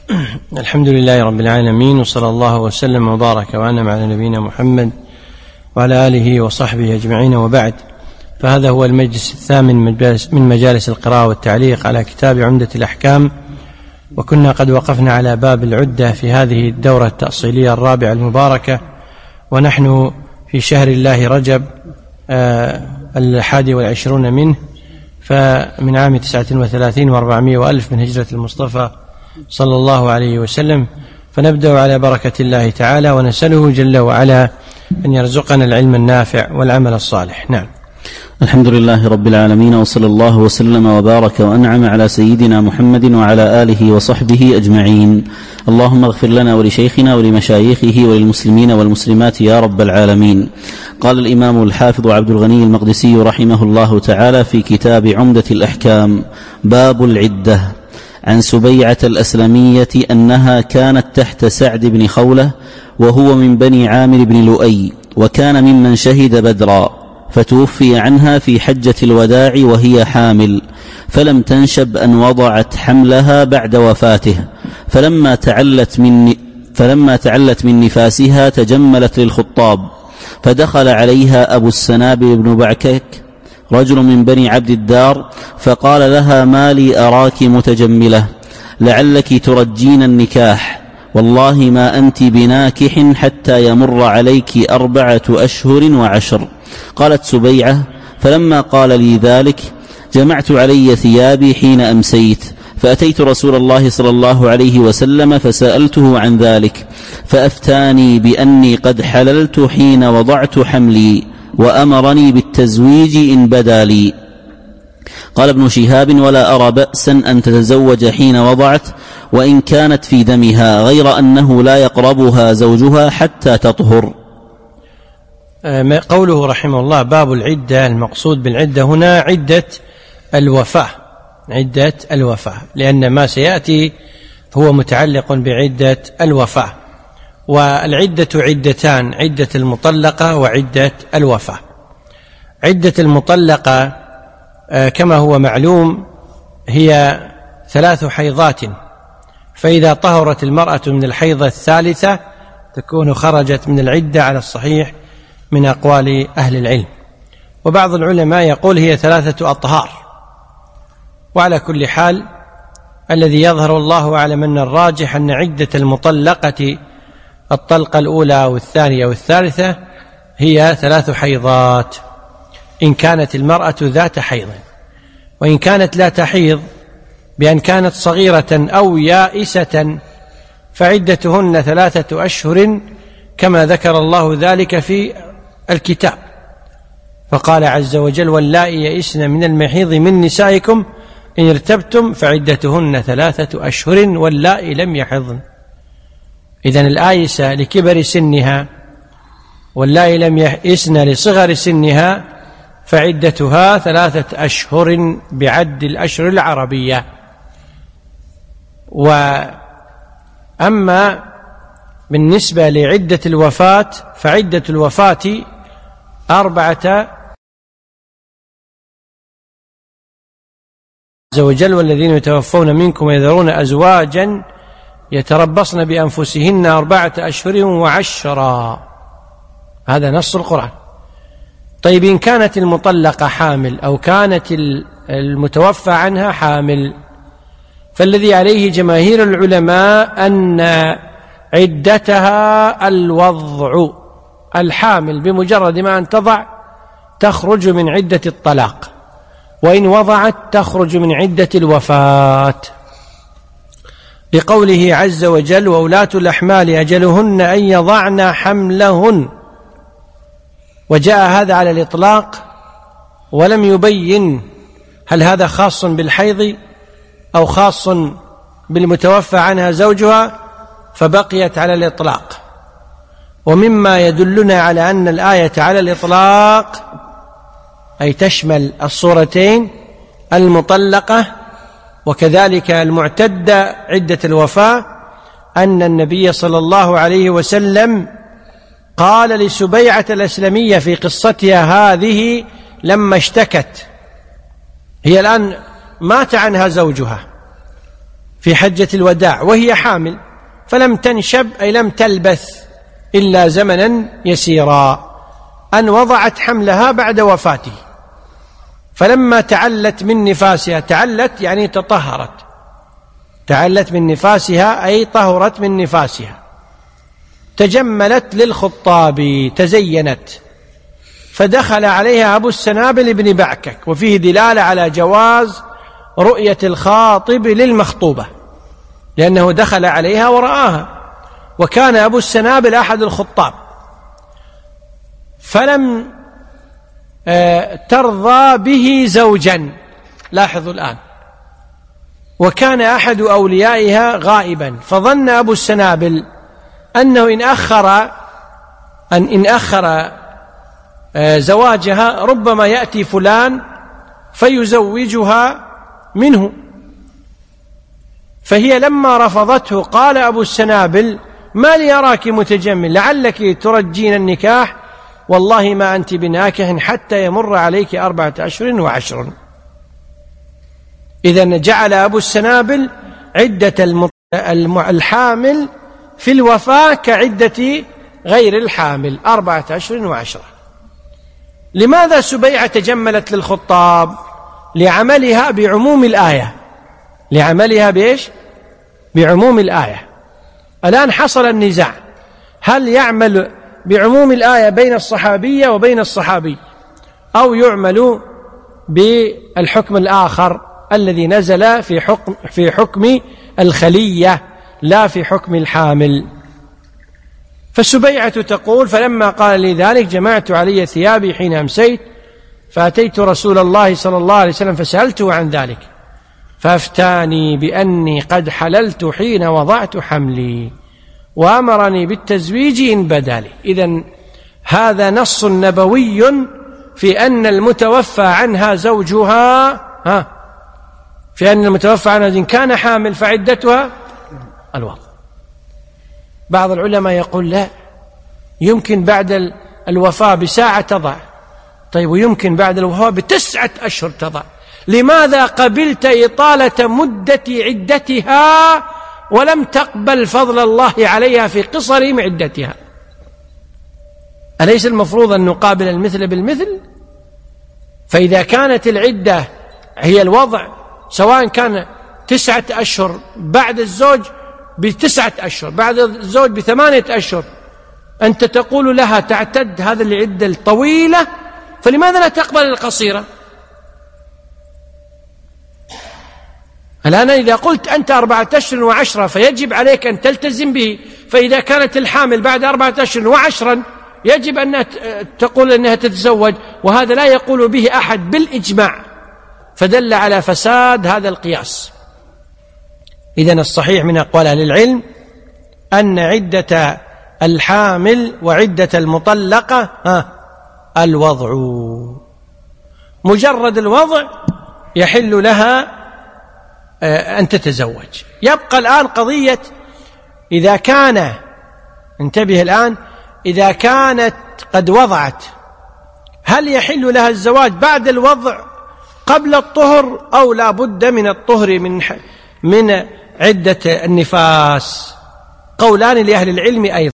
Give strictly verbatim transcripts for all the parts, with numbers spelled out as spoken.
الحمد لله رب العالمين، وصلى الله وسلم وبارك وأنعم على نبينا محمد وعلى آله وصحبه أجمعين، وبعد. فهذا هو المجلس الثامن من مجالس القراءة والتعليق على كتاب عمدة الأحكام، وكنا قد وقفنا على باب العدة في هذه الدورة التأصيلية الرابعة المباركة، ونحن في شهر الله رجب آه الحادي والعشرون منه، فمن عام تسعة وثلاثين وأربعمائة وألف من هجرة المصطفى صلى الله عليه وسلم. فنبدأ على بركة الله تعالى، ونسأله جل وعلا أن يرزقنا العلم النافع والعمل الصالح. نعم. الحمد لله رب العالمين، وصلى الله وسلم وبارك وأنعم على سيدنا محمد وعلى آله وصحبه أجمعين. اللهم اغفر لنا ولشيخنا ولمشايخه وللمسلمين والمسلمات يا رب العالمين. قال الإمام الحافظ عبد الغني المقدسي رحمه الله تعالى في كتاب عمدة الأحكام: باب العدة. عن سبيعة الأسلمية أنها كانت تحت سعد بن خولة، وهو من بني عامر بن لؤي، وكان ممن شهد بدرا، فتوفي عنها في حجة الوداع وهي حامل، فلم تنشب أن وضعت حملها بعد وفاته، فلما تعلت من فلما تعلت من نفاسها تجملت للخطاب، فدخل عليها أبو السنابل بن بعكك رجل من بني عبد الدار، فقال لها: ما لي أراك متجملة؟ لعلك ترجين النكاح، والله ما أنت بناكح حتى يمر عليك أربعة أشهر وعشر. قالت سبيعة: فلما قال لي ذلك جمعت علي ثيابي حين أمسيت، فأتيت رسول الله صلى الله عليه وسلم فسألته عن ذلك، فأفتاني بأني قد حللت حين وضعت حملي، وأمرني بالتزويج إن بدا لي. قال ابن شهاب: ولا أرى بأسا أن تتزوج حين وضعت، وإن كانت في دمها، غير أنه لا يقربها زوجها حتى تطهر. قوله رحمه الله: باب العدة. المقصود بالعدة هنا عدة الوفاة، عدة الوفاة، لأن ما سيأتي هو متعلق بعدة الوفاة. والعدة عدتان: عدة المطلقة وعدة الوفاة. عدة المطلقة كما هو معلوم هي ثلاث حيضات، فإذا طهرت المرأة من الحيضة الثالثة تكون خرجت من العدة على الصحيح من أقوال أهل العلم. وبعض العلماء يقول هي ثلاثة أطهار. وعلى كل حال الذي يظهر الله أعلم أن الراجح أن عدة المطلقة الطلقة الأولى والثانية والثالثة هي ثلاث حيضات، إن كانت المرأة ذات حيض. وإن كانت لا تحيض بأن كانت صغيرة أو يائسة فعدتهن ثلاثة أشهر، كما ذكر الله ذلك في الكتاب، فقال عز وجل: واللائي يئسن من المحيض من نسائكم إن ارتبتم فعدتهن ثلاثة أشهر واللائي لم يحضن. إذن الآيسة لكبر سنها واللائي لم يئسن لصغر سنها فعدتها ثلاثة أشهر بعد الأشهر العربية. وأما بالنسبة لعدة الوفاة فعدة الوفاة أربعة عز وجل: والذين يتوفون منكم ويذرون أزواجا يتربصن بأنفسهن أربعة أشهر وعشرا. هذا نص القرآن. طيب، إن كانت المطلقة حامل أو كانت المتوفى عنها حامل، فالذي عليه جماهير العلماء أن عدتها الوضع. الحامل بمجرد ما أن تضع تخرج من عدة الطلاق، وإن وضعت تخرج من عدة الوفاة، لقوله عز وجل: وأولاة الأحمال أجلهن أن يضعن حملهن. وجاء هذا على الإطلاق ولم يبين هل هذا خاص بالحيض أو خاص بالمتوفى عنها زوجها، فبقيت على الإطلاق. ومما يدلنا على أن الآية على الإطلاق أي تشمل الصورتين، المطلقة وكذلك المعتدة عدة الوفاة، أن النبي صلى الله عليه وسلم قال لسبيعة الأسلمية في قصتها هذه لما اشتكت، هي الآن مات عنها زوجها في حجة الوداع وهي حامل، فلم تنشب أي لم تلبث إلا زمنا يسيرا، أن وضعت حملها بعد وفاته، فلما تعلت من نفاسها، تعلت يعني تطهرت، تعلت من نفاسها أي طهرت من نفاسها، تجملت للخطاب، تزينت، فدخل عليها أبو السنابل بن بعكك، وفيه دلالة على جواز رؤية الخاطب للمخطوبة، لأنه دخل عليها ورآها، وكان أبو السنابل أحد الخطاب، فلم ترضى به زوجا، لاحظوا الآن، وكان أحد أوليائها غائبا، فظن أبو السنابل أنه إن أخر أن إن أخر زواجها ربما يأتي فلان فيزوجها منه، فهي لما رفضته قال أبو السنابل: ما لي أراك متجمل، لعلك ترجين النكاح، والله ما أنت بناكح حتى يمر عليك أربعة أشهر وعشر. إذن جعل أبو السنابل عدة الحامل في الوفاة كعدة غير الحامل، أربعة أشهر وعشرة. لماذا سبيعة تجملت للخطاب؟ لعملها بعموم الآية، لعملها بإيش؟ بعموم الآية. الآن حصل النزاع، هل يعمل بعموم الآية بين الصحابية وبين الصحابي، أو يعمل بالحكم الآخر الذي نزل في حكم, في حكم الخلية لا في حكم الحامل؟ فالسبيعة تقول: فلما قال لي ذلك جمعت علي ثيابي حين أمسيت، فأتيت رسول الله صلى الله عليه وسلم فسألته عن ذلك، فأفتاني بأني قد حللت حين وضعت حملي، وأمرني بالتزويج إن بدا لي. إذن هذا نص نبوي في أن المتوفى عنها زوجها ها في أن المتوفى عنها إن كان حامل فعدتها الوضع. بعض العلماء يقول: لا، يمكن بعد الوفاة بساعة تضع. طيب، ويمكن بعد الوفاة بتسعة أشهر تضع. لماذا قبلت إطالة مدة عدتها ولم تقبل فضل الله عليها في قصر عدتها؟ أليس المفروض أن نقابل المثل بالمثل؟ فإذا كانت العدة هي الوضع، سواء كان تسعة أشهر بعد الزوج بتسعة أشهر، بعد الزوج بثمانية أشهر، أنت تقول لها تعتد هذا العدة الطويلة، فلماذا لا تقبل القصيرة؟ الآن إذا قلت أنت أربعة أشهر وعشرة فيجب عليك أن تلتزم به، فإذا كانت الحامل بعد أربعة أشهر وعشرا يجب أن تقول أنها تتزوج، وهذا لا يقول به أحد بالإجماع، فدل على فساد هذا القياس. إذن الصحيح من أقوال أهل العلم أن عدة الحامل وعدة المطلقة ها الوضع، مجرد الوضع يحل لها أن تتزوج. يبقى الآن قضية إذا كان، انتبه الآن، إذا كانت قد وضعت، هل يحل لها الزواج بعد الوضع قبل الطهر، أو لا بد من الطهر من من عدة النفاس؟ قولان لأهل العلم أيضا.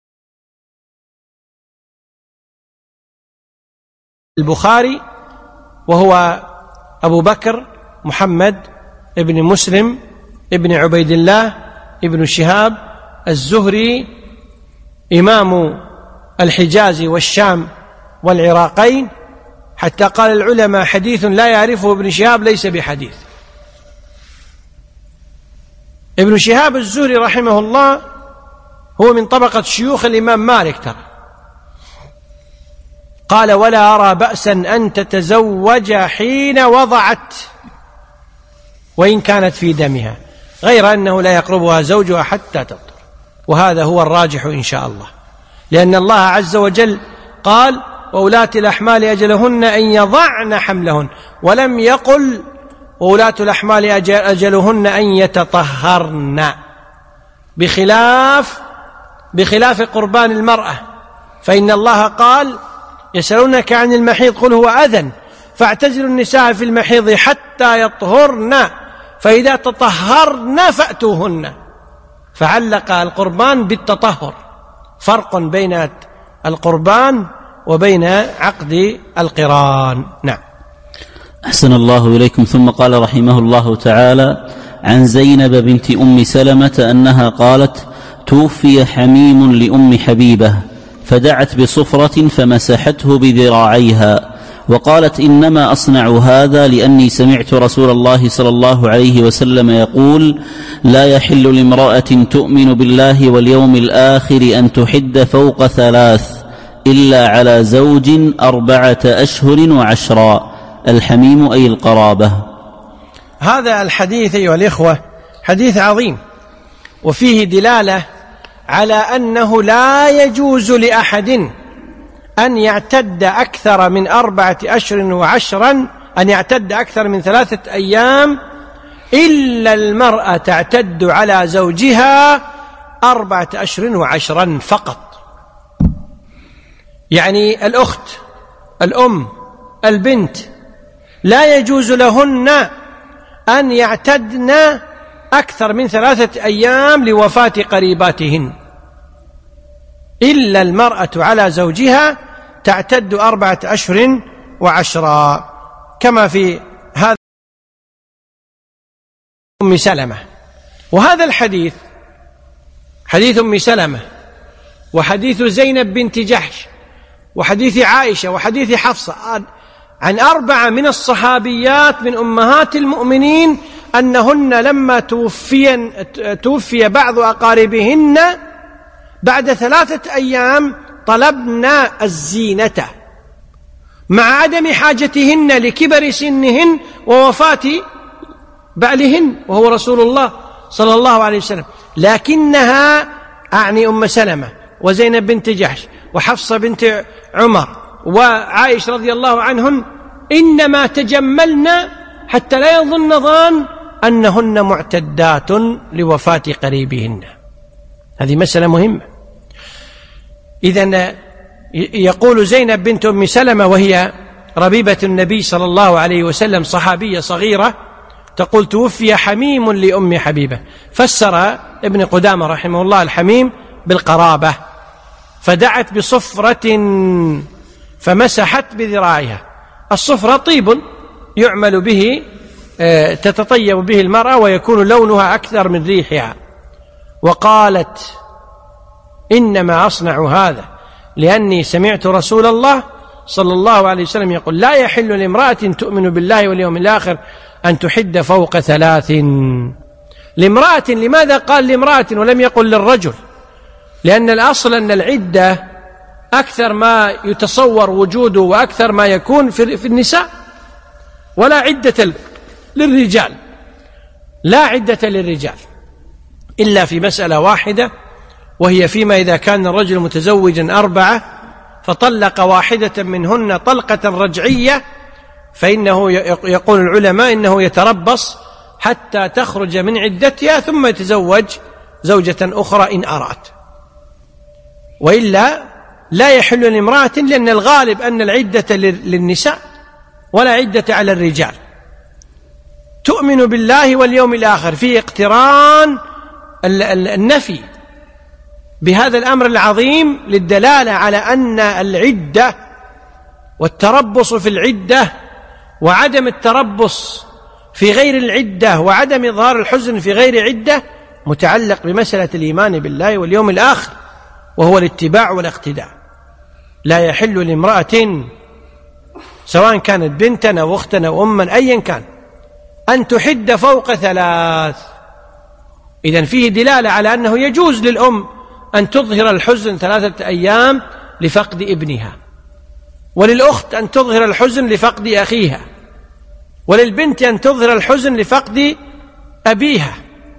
البخاري وهو أبو بكر محمد ابن مسلم ابن عبيد الله ابن شهاب الزهري، إمام الحجاز والشام والعراقين، حتى قال العلماء: حديث لا يعرفه ابن شهاب ليس بحديث. ابن شهاب الزهري رحمه الله هو من طبقة شيوخ الإمام مالك ترى. قال: ولا أرى بأسا أن تتزوج حين وضعت وإن كانت في دمها، غير أنه لا يقربها زوجها حتى تطهر، وهذا هو الراجح إن شاء الله، لأن الله عز وجل قال: وولاة الأحمال أجلهن أن يضعن حملهن، ولم يقل وولاة الأحمال أجلهن أن يتطهرن، بخلاف بخلاف قربان المرأة، فإن الله قال: يسألونك عن المحيض قل هو أذى فاعتزلوا النساء في المحيض حتى يطهرن، فإذا تطهرن فأتوهن، فعلق القربان بالتطهر، فرق بين القربان وبين عقد القران. نعم. أحسن الله إليكم. ثم قال رحمه الله تعالى: عن زينب بنت أم سلمة أنها قالت: توفي حميم لأم حبيبة فدعت بصفرة فمسحته بذراعيها وقالت: إنما أصنع هذا لأني سمعت رسول الله صلى الله عليه وسلم يقول: لا يحل لامرأة تؤمن بالله واليوم الآخر أن تحد فوق ثلاث إلا على زوج أربعة أشهر وعشرا. الحميم أي القرابة. هذا الحديث أيها الإخوة حديث عظيم، وفيه دلالة على أنه لا يجوز لأحد أن يعتد أكثر من أربعة أشهر وعشرا، أن يعتد أكثر من ثلاثة أيام، إلا المرأة تعتد على زوجها أربعة أشهر وعشرا فقط. يعني الأخت، الأم، البنت لا يجوز لهن أن يعتدن أكثر من ثلاثة أيام لوفاة قريباتهن، إلا المرأة على زوجها تعتد أربعة أشهر وعشرا، كما في هذا أم سلمة. وهذا الحديث حديث أم سلمة وحديث زينب بنت جحش وحديث عائشة وحديث حفصة عن أربعة من الصحابيات من أمهات المؤمنين أنهن لما توفي, توفي بعض أقاربهن بعد ثلاثة أيام طلبنا الزينة مع عدم حاجتهن لكبر سنهن ووفاة بعلهن وهو رسول الله صلى الله عليه وسلم، لكنها أعني أم سلمة وزينب بنت جحش وحفصة بنت عمر وعائشة رضي الله عنهن إنما تجملن حتى لا يظن ظان أنهن معتدات لوفاة قريبهن. هذه مسألة مهمة. إذن يقول زينب بنت أم سلمة وهي ربيبة النبي صلى الله عليه وسلم صحابية صغيرة، تقول: توفي حميم لأم حبيبة. فسر ابن قدامة رحمه الله الحميم بالقرابة، فدعت بصفرة فمسحت بذراعها. الصفرة طيب يعمل به، تتطيب به المرأة ويكون لونها أكثر من ريحها. وقالت: إنما أصنع هذا لأني سمعت رسول الله صلى الله عليه وسلم يقول: لا يحل لامرأة تؤمن بالله واليوم الآخر أن تحد فوق ثلاث. لامرأة، لماذا قال لامرأة ولم يقل للرجل؟ لأن الأصل أن العدة أكثر ما يتصور وجوده وأكثر ما يكون في النساء، ولا عدة للرجال، لا عدة للرجال إلا في مسألة واحدة، وهي فيما إذا كان الرجل متزوجا أربعة فطلق واحدة منهن طلقة رجعية، فإنه يقول العلماء إنه يتربص حتى تخرج من عدتها ثم يتزوج زوجة أخرى إن أراد، وإلا لا يحل لامرأة، لأن الغالب أن العدة للنساء ولا عدة على الرجال. تؤمن بالله واليوم الآخر في اقتران النفي بهذا الأمر العظيم للدلالة على أن العدة والتربص في العدة وعدم التربص في غير العدة وعدم إظهار الحزن في غير عدة متعلق بمسألة الإيمان بالله واليوم الآخر، وهو الاتباع والاقتداء. لا يحل لامرأة سواء كانت بنتا أو أختا أو أما أيا كان أن تحد فوق ثلاث. إذن فيه دلالة على أنه يجوز للأم أن تظهر الحزن ثلاثة أيام لفقد ابنها، وللأخت أن تظهر الحزن لفقد أخيها، وللبنت أن تظهر الحزن لفقد أبيها،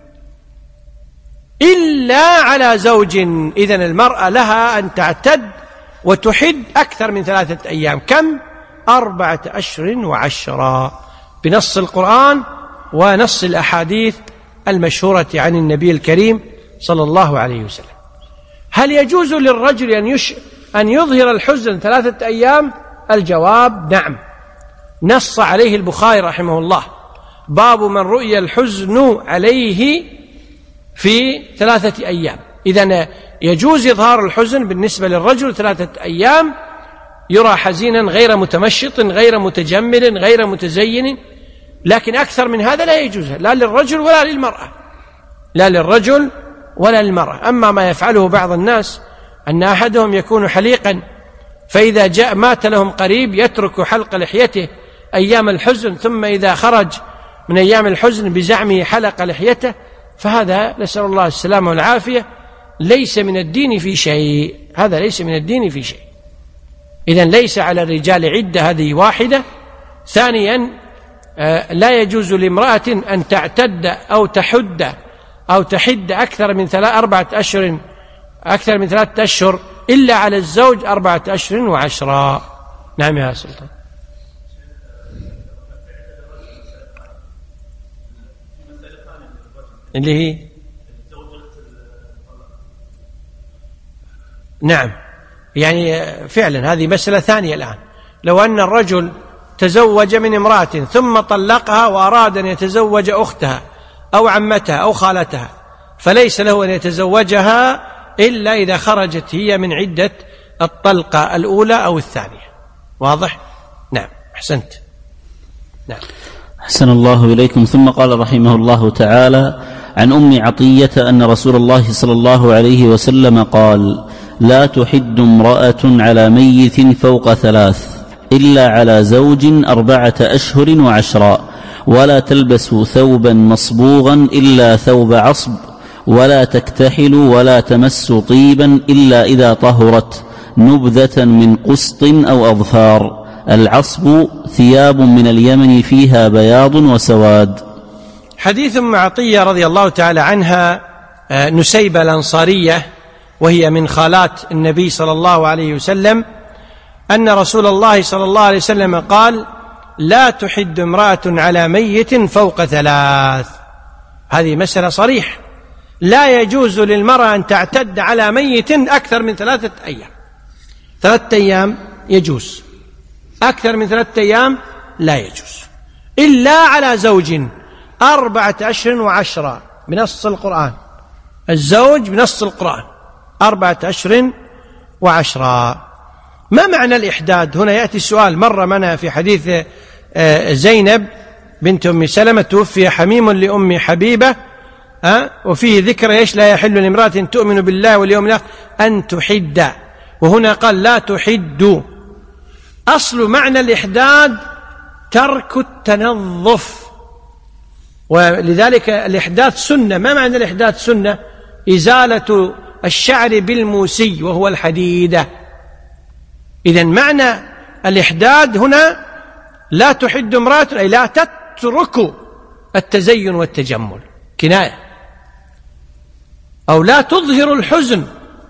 إلا على زوج. إذن المرأة لها أن تعتد وتحد أكثر من ثلاثة أيام. كم؟ أربعة أشهر وعشرة، بنص القرآن ونص الأحاديث المشهورة عن النبي الكريم صلى الله عليه وسلم. هل يجوز للرجل أن, يش... أن يظهر الحزن ثلاثة أيام؟ الجواب نعم، نص عليه البخاري رحمه الله باب من رؤي الحزن عليه في ثلاثة أيام. إذن يجوز إظهار الحزن بالنسبة للرجل ثلاثة أيام، يرى حزينا غير متمشط غير متجمل غير متزين، لكن أكثر من هذا لا يجوز، لا للرجل ولا للمرأة، لا للرجل ولا للمرأة. أما ما يفعله بعض الناس أن أحدهم يكون حليقا، فإذا جاء مات لهم قريب يترك حلق لحيته أيام الحزن، ثم إذا خرج من أيام الحزن بزعمه حلق لحيته، فهذا نسأل الله السلامة والعافية ليس من الدين في شيء، هذا ليس من الدين في شيء. إذن ليس على الرجال عدة، هذه واحدة. ثانيا لا يجوز لامرأة أن تعتد أو تحد أو تحد أكثر من ثلاث أربعة أشهر أكثر من ثلاثة أشهر إلا على الزوج أربعة أشهر وعشرة. نعم يا سلطان. اللي هي نعم، يعني فعلا هذه مسألة ثانية الآن. لو أن الرجل تزوج من امرأة ثم طلقها وأراد أن يتزوج أختها أو عمتها أو خالتها، فليس له أن يتزوجها إلا إذا خرجت هي من عدة الطلقة الأولى أو الثانية. واضح؟ نعم، أحسنت. نعم. أحسن الله إليكم. ثم قال رحمه الله تعالى: عن أم عطية أن رسول الله صلى الله عليه وسلم قال: لا تحد امرأة على ميت فوق ثلاث إلا على زوج أربعة أشهر وعشرا، ولا تلبس ثوبا مصبوغا إلا ثوب عصب، ولا تكتحل ولا تمس طيبا إلا إذا طهرت، نبذة من قسط أو أظفار. العصب ثياب من اليمن فيها بياض وسواد. حديث أم عطية رضي الله تعالى عنها نسيبة الأنصارية، وهي من خالات النبي صلى الله عليه وسلم، أن رسول الله صلى الله عليه وسلم قال: لا تحد امرأة على ميت فوق ثلاث. هذه مسألة صريحة، لا يجوز للمرأة أن تعتد على ميت أكثر من ثلاثة أيام. ثلاثة أيام يجوز، أكثر من ثلاثة أيام لا يجوز، إلا على زوج أربعة أشهر وعشرة بنص القرآن. الزوج بنص القرآن أربعة أشهر وعشرة. ما معنى الإحداد؟ هنا يأتي السؤال. مر منا في حديث زينب بنت أم سلمة: توفي حميم لأم حبيبة، وفيه ذكر إيش؟ لا يحل لامرأة تؤمن بالله واليوم الآخر أن تحد، وهنا قال لا تحد. أصل معنى الإحداد ترك التنظف، ولذلك الإحداث سنة. ما معنى الإحداث سنة؟ إزالة الشعر بالموسي وهو الحديدة. إذن معنى الإحداد هنا لا تحد امرأة أي لا تترك التزين والتجمل، كناية. أو لا تظهر الحزن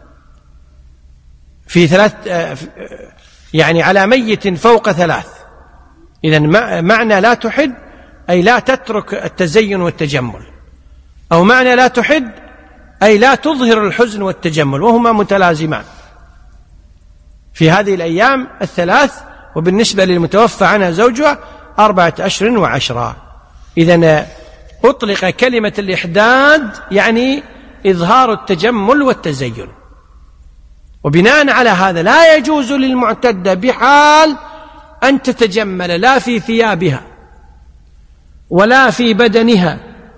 في ثلاث، يعني على ميت فوق ثلاث. إذن معنى لا تحد أي لا تترك التزين والتجمل، أو معنى لا تحد أي لا تظهر الحزن والتجمل، وهما متلازمان في هذه الأيام الثلاث. وبالنسبة للمتوفى عنها زوجها أربعة أشهر وعشرة. إذن أطلق كلمة الإحداد يعني إظهار التجمل والتزين. وبناء على هذا لا يجوز للمعتدة بحال أن تتجمل، لا في ثيابها ولا في بدنها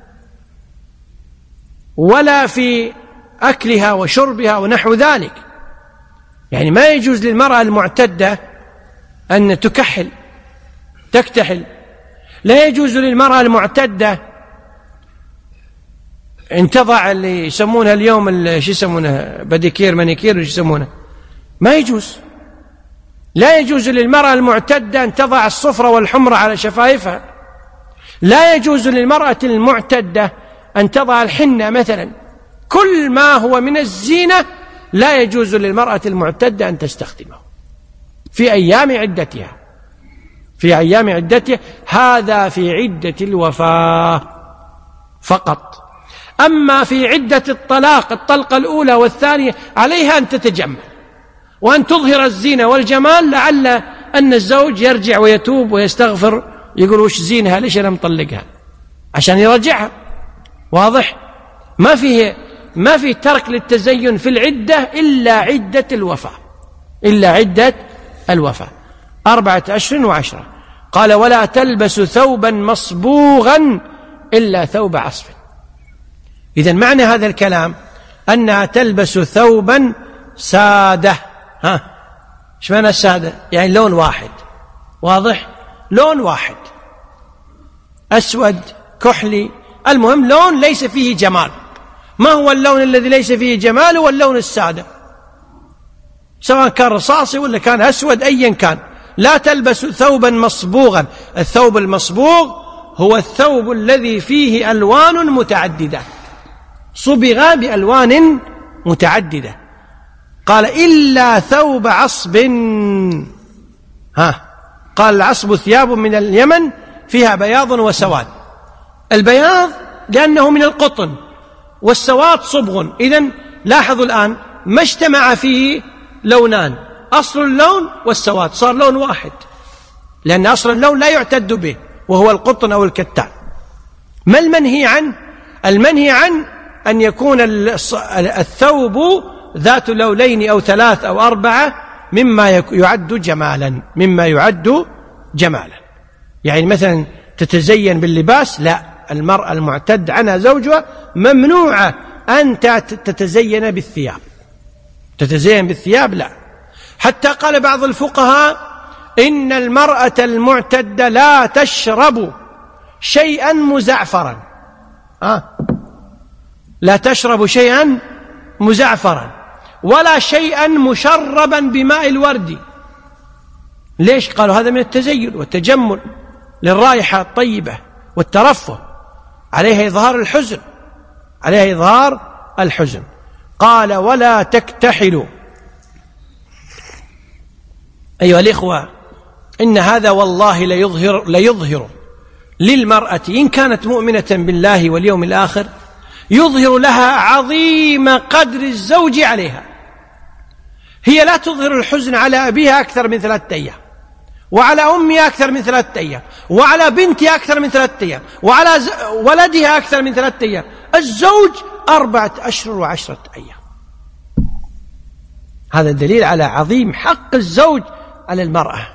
ولا في أكلها وشربها ونحو ذلك. يعني ما يجوز للمرأة المعتدة أن تكحل تكتحل، لا يجوز للمرأة المعتدة أن تضع اللي يسمونها اليوم شو يسمونها بديكير مانيكير وش يسمونها، ما يجوز. لا يجوز للمرأة المعتدة أن تضع الصفرة والحمرة على شفايفها. لا يجوز للمرأة المعتدة أن تضع الحنة مثلا. كل ما هو من الزينة لا يجوز للمرأة المعتدة أن تستخدمه في أيام عدتها في أيام عدتها هذا في عدة الوفاة فقط. أما في عدة الطلاق، الطلقة الأولى والثانية، عليها أن تتجمل وأن تظهر الزينة والجمال، لعل أن الزوج يرجع ويتوب ويستغفر، يقول وش زينها، ليش أنا مطلقها. عشان يراجعها. واضح؟ ما فيه ما فيه ترك للتزين في العدة إلا عدة الوفاة، إلا عدة الوفاة أربعة أشهر وعشرة. قال ولا تلبس ثوبا مصبوغا إلا ثوب عصف. إذن معنى هذا الكلام أنها تلبس ثوبا سادة. ها، إيش معنى السادة؟ يعني لون واحد. واضح؟ لون واحد، أسود كحلي، المهم لون ليس فيه جمال. ما هو اللون الذي ليس فيه جمال؟ هو اللون السادة، سواء كان رصاصي ولا كان أسود، أيا كان. لا تلبس ثوبا مصبوغا. الثوب المصبوغ هو الثوب الذي فيه ألوان متعددة، صبغ بألوان متعددة. قال إلا ثوب عصب. ها، قال العصب ثياب من اليمن فيها بياض وسواد. البياض لأنه من القطن، والسواد صبغ. إذن لاحظوا الآن ما اجتمع فيه لونان، أصل اللون والسواد، صار لون واحد، لأن أصل اللون لا يعتد به وهو القطن أو الكتان. ما المنهي عنه؟ المنهي عنه أن يكون الثوب ذات لونين أو ثلاث أو أربعة مما يعد جمالا، مما يعد جمالا. يعني مثلا تتزين باللباس، لا، المرأة المعتد عنها زوجها ممنوعة أن تتزين بالثياب. تتزين بالثياب لا. حتى قال بعض الفقهاء إن المرأة المعتدة لا تشرب شيئا مزعفرا. آه. لا تشرب شيئا مزعفرا ولا شيئا مشربا بماء الورد. ليش؟ قالوا هذا من التزين والتجمل للرائحة الطيبة والترفه، عليها إظهار الحزن، عليها إظهار الحزن. قال ولا تكتحلوا. أيها الإخوة، إن هذا والله ليظهر, ليظهر للمرأة إن كانت مؤمنة بالله واليوم الآخر، يظهر لها عظيم قدر الزوج عليها. هي لا تظهر الحزن على أبيها أكثر من ثلاثة أيام، وعلى أمها أكثر من ثلاثة أيام، وعلى بنتها أكثر من ثلاثة أيام، وعلى ولدها أكثر من ثلاثة أيام. الزوج أربعة أشهر وعشرة أيام. هذا دليل على عظيم حق الزوج على المرأة.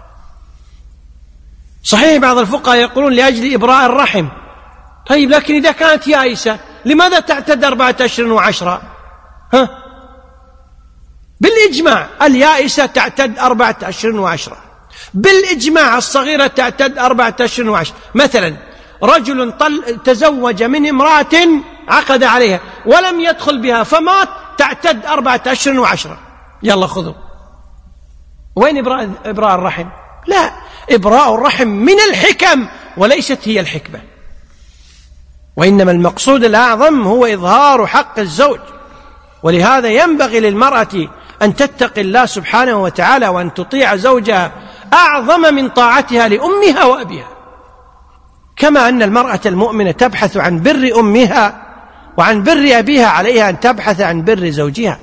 صحيح بعض الفقهاء يقولون لأجل إبراء الرحم. طيب، لكن إذا كانت يائسة لماذا تعتد أربعة أشهر وعشرة؟ ها؟ بالإجماع اليائسة تعتد أربعة أشهر وعشرة، بالإجماع الصغيرة تعتد أربعة أشهر وعشرة. مثلا رجل طل تزوج من امرأة عقد عليها ولم يدخل بها فمات، تعتد أربعة أشهر وعشرة. يلا خذوا. وين إبراء, إبراء الرحم؟ لا، إبراء الرحم من الحكم وليست هي الحكمة، وإنما المقصود الأعظم هو إظهار حق الزوج. ولهذا ينبغي للمرأة أن تتقي الله سبحانه وتعالى وأن تطيع زوجها أعظم من طاعتها لأمها وأبيها. كما أن المرأة المؤمنة تبحث عن بر أمها وعن بر أبيها، عليها أن تبحث عن بر زوجها.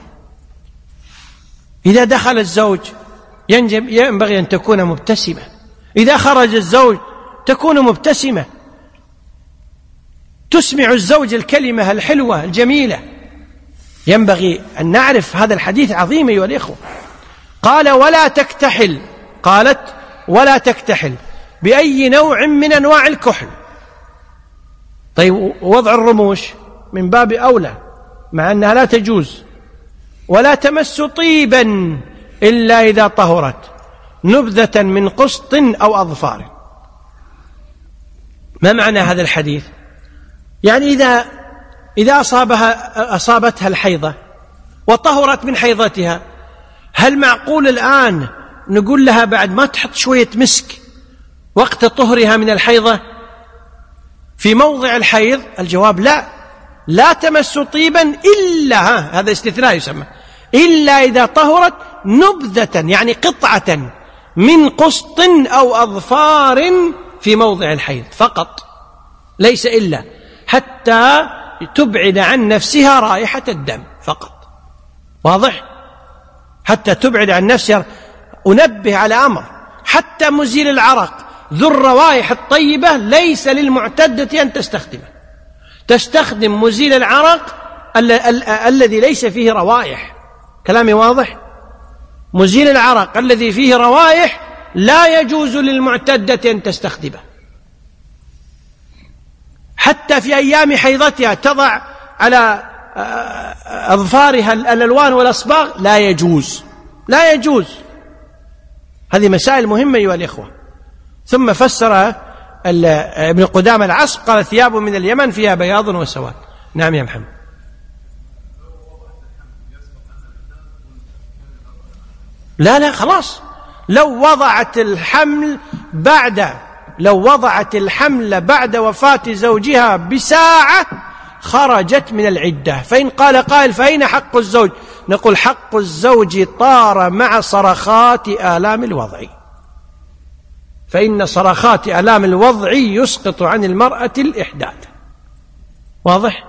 إذا دخل الزوج ينبغي أن تكون مبتسمة، إذا خرج الزوج تكون مبتسمة، تسمع الزوج الكلمة الحلوة الجميلة. ينبغي أن نعرف هذا الحديث عظيم أيها الإخوة. قال ولا تكتحل. قالت ولا تكتحل بأي نوع من أنواع الكحل. طيب، وضع الرموش من باب أولى مع أنها لا تجوز. ولا تمس طيبا إلا إذا طهرت نبذة من قسط أو أظفار. ما معنى هذا الحديث؟ يعني إذا إذا أصابها أصابتها الحيضة وطهرت من حيضتها، هل معقول الآن نقول لها بعد ما تحط شوية مسك وقت طهرها من الحيضة في موضع الحيض؟ الجواب لا. لا تمس طيبا إلا، ها هذا استثناء يسمى، إلا إذا طهرت نبذة يعني قطعة من قسط أو أظفار في موضع الحيض فقط، ليس إلا، حتى تبعد عن نفسها رائحة الدم فقط. واضح؟ حتى تبعد عن نفسها. أنبه على أمر، حتى مزيل العرق ذو الروائح الطيبة ليس للمعتدة أن تستخدمه، تستخدم مزيل العرق ال ال الذي ليس فيه روائح. كلامي واضح؟ مزيل العرق الذي فيه روائح لا يجوز للمعتدة أن تستخدمه، حتى في أيام حيضتها تضع على أظفارها الألوان والأصباغ، لا يجوز، لا يجوز. هذه مسائل مهمة أيها الإخوة. ثم فسر ابن قدامة العصب قال ثياب من اليمن فيها بياض وسواد. نعم يا محمد. لا لا خلاص، لو وضعت الحمل بعد لو وضعت الحمل بعد وفاة زوجها بساعة خرجت من العدة. فإن قال قائل فأين حق الزوج؟ نقول حق الزوج طار مع صرخات آلام الوضع، فإن صرخات آلام الوضع يسقط عن المرأة الإحداث. واضح؟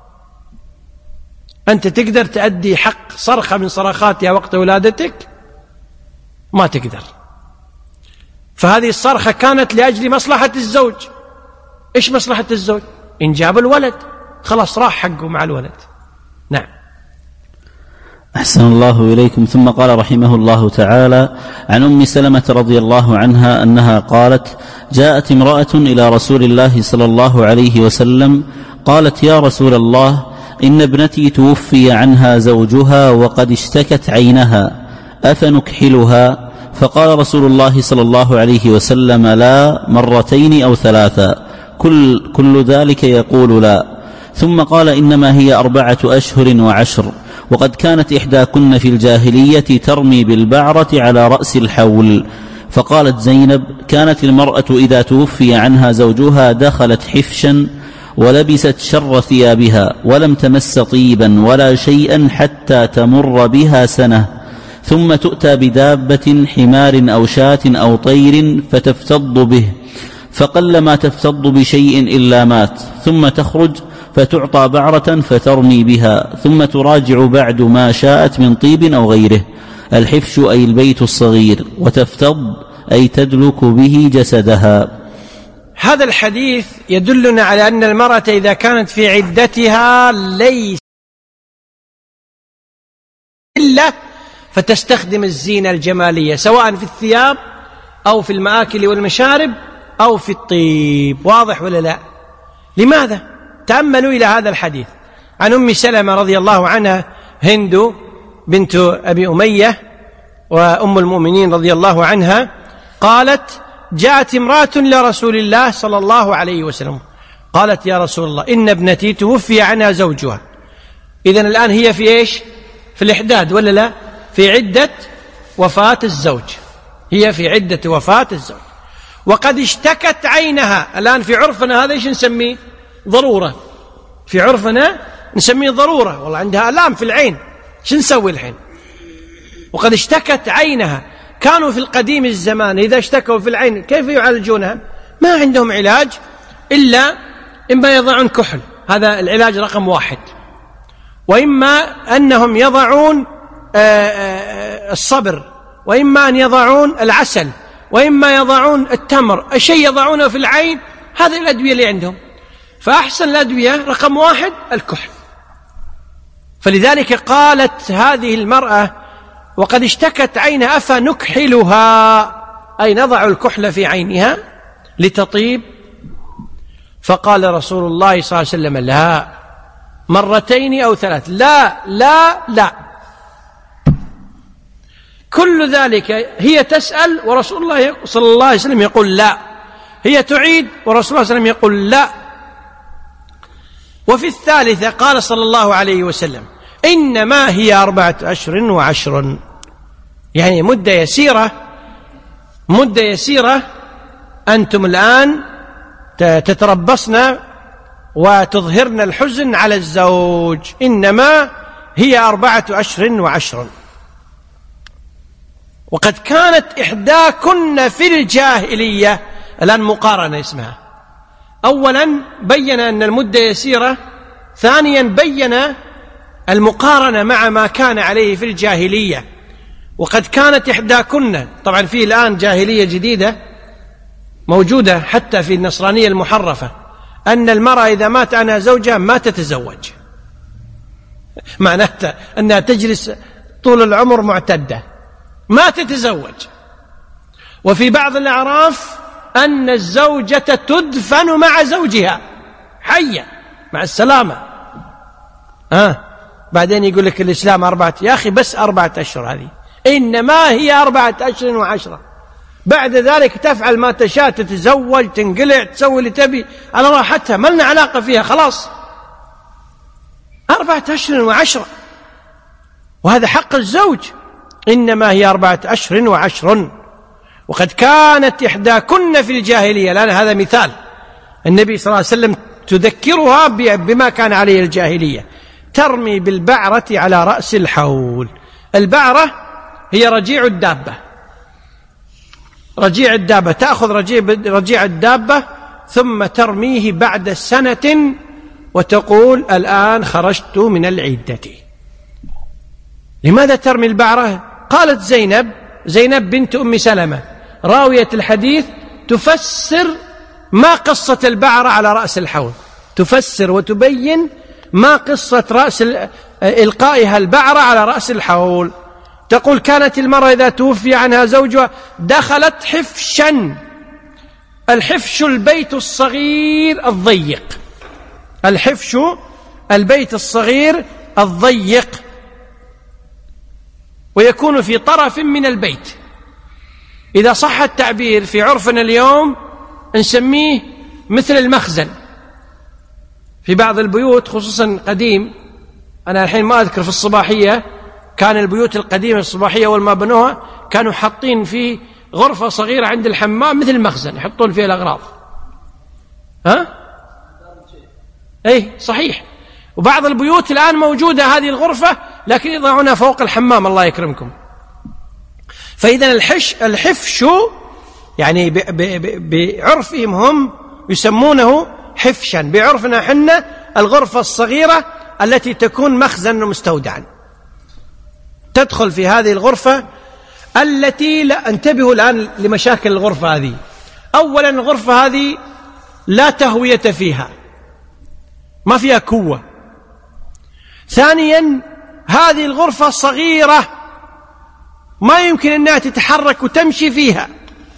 أنت تقدر تؤدي حق صرخة من صرخاتها وقت ولادتك؟ ما تقدر. فهذه الصرخة كانت لأجل مصلحة الزوج. إيش مصلحة الزوج؟ إن جاب الولد خلاص راح حقه مع الولد. نعم. أحسن الله إليكم. ثم قال رحمه الله تعالى: عن أم سلمة رضي الله عنها أنها قالت: جاءت امرأة إلى رسول الله صلى الله عليه وسلم قالت: يا رسول الله، إن ابنتي توفي عنها زوجها وقد اشتكت عينها، أفنكحلها؟ فقال رسول الله صلى الله عليه وسلم: لا، مرتين أو ثلاثا، كل, كل ذلك يقول لا. ثم قال: إنما هي أربعة أشهر وعشر، وقد كانت إحداكن في الجاهلية ترمي بالبعرة على رأس الحول. فقالت زينب: كانت المرأة إذا توفي عنها زوجها دخلت حفشا ولبست شر ثيابها ولم تمس طيبا ولا شيئا حتى تمر بها سنة، ثم تؤتى بدابة حمار أو شاة أو طير فتفتض به، فقل ما تفتض بشيء إلا مات، ثم تخرج فتعطى بعرة فترمي بها، ثم تراجع بعد ما شاءت من طيب أو غيره. الحفش أي البيت الصغير، وتفتض أي تدلك به جسدها. هذا الحديث يدلنا على أن المرأة إذا كانت في عدتها ليس إلا فتستخدم الزينة الجمالية، سواء في الثياب أو في المآكل والمشارب أو في الطيب. واضح ولا لا؟ لماذا؟ تأملوا إلى هذا الحديث عن أم سلمة رضي الله عنها، هند بنت أبي أمية وأم المؤمنين رضي الله عنها، قالت: جاءت امرأة لرسول الله صلى الله عليه وسلم قالت: يا رسول الله، إن ابنتي توفي عنها زوجها. إذن الآن هي في إيش؟ في الإحداد ولا لا؟ في عدة وفاة الزوج، هي في عدة وفاة الزوج، وقد اشتكت عينها. الآن في عرفنا هذا إيش نسميه؟ ضرورة. في عرفنا نسميه ضرورة، والله عندها آلام في العين، شو نسوي الحين؟ وقد اشتكت عينها. كانوا في القديم الزمان إذا اشتكوا في العين كيف يعالجونها؟ ما عندهم علاج إلا إما يضعون كحل، هذا العلاج رقم واحد، وإما أنهم يضعون الصبر، وإما أن يضعون العسل، وإما يضعون التمر، الشيء يضعونه في العين. هذه الأدوية اللي عندهم. فأحسن الأدوية رقم واحد الكحل. فلذلك قالت هذه المرأة: وقد اشتكت عينها أفنكحلها؟ أي نضع الكحل في عينها لتطيب. فقال رسول الله صلى الله عليه وسلم: لا، مرتين أو ثلاث. لا لا لا، كل ذلك هي تسأل ورسول الله صلى الله عليه وسلم يقول لا، هي تعيد ورسول الله صلى الله عليه وسلم يقول لا. وفي الثالثة قال صلى الله عليه وسلم: إنما هي أربعة أشهر وعشر، يعني مدة يسيرة، مدة يسيرة أنتم الآن تتربصن وتظهرن الحزن على الزوج، إنما هي أربعة أشهر وعشر، وقد كانت إحداكن في الجاهلية. الآن مقارنة اسمها. أولا بين أن المدة يسيرة، ثانيا بين المقارنة مع ما كان عليه في الجاهلية. وقد كانت إحداكن، طبعا فيه الآن جاهلية جديدة موجودة حتى في النصرانية المحرفة، أن المرأة إذا مات عنها زوجها ما تتزوج، معناته أنها تجلس طول العمر معتدة ما تتزوج. وفي بعض الأعراف أن الزوجة تدفن مع زوجها حية مع السلامة. آه. بعدين يقول لك الإسلام أربعة، يا أخي بس أربعة أشهر، هذه إنما هي أربعة أشهر وعشرة، بعد ذلك تفعل ما تشاء، تتزوج، تنقلع، تسوي اللي تبي على راحتها، ما لنا علاقة فيها، خلاص. أربعة أشهر وعشرة، وهذا حق الزوج، إنما هي أربعة أشهر وعشر. وقد كانت إحداكن في الجاهلية، لأن هذا مثال النبي صلى الله عليه وسلم تذكرها بما كان عليه الجاهلية، ترمي بالبعرة على رأس الحول. البعرة هي رجيع الدابة، رجيع الدابة، تأخذ رجيع, رجيع الدابة ثم ترميه بعد سنة وتقول الآن خرجت من العدة. لماذا ترمي البعرة؟ قالت زينب زينب بنت أم سلمة راوية الحديث تفسر ما قصة البعرة على رأس الحول، تفسر وتبين ما قصة رأس إلقائها البعرة على رأس الحول. تقول كانت المرأة إذا توفي عنها زوجها دخلت حفشا. الحفش البيت الصغير الضيق، الحفش البيت الصغير الضيق، ويكون في طرف من البيت. إذا صح التعبير في عرفنا اليوم نسميه مثل المخزن. في بعض البيوت خصوصا قديم، أنا الحين ما أذكر، في الصباحية كان البيوت القديمة الصباحية أول ما بنوها كانوا حاطين في غرفة صغيرة عند الحمام مثل المخزن يحطون فيها الأغراض. ها؟ أي صحيح. وبعض البيوت الآن موجودة هذه الغرفة لكن يضعونها فوق الحمام، الله يكرمكم. فإذا الحش الحفش يعني بعرفهم هم يسمونه حفشا، بعرفنا حنا الغرفة الصغيرة التي تكون مخزن مستودعا. تدخل في هذه الغرفة التي لا انتبهوا الآن لمشاكل الغرفة هذه. أولا الغرفة هذه لا تهوية فيها، ما فيها كوة. ثانيا هذه الغرفة صغيرة ما يمكن أنها تتحرك وتمشي فيها.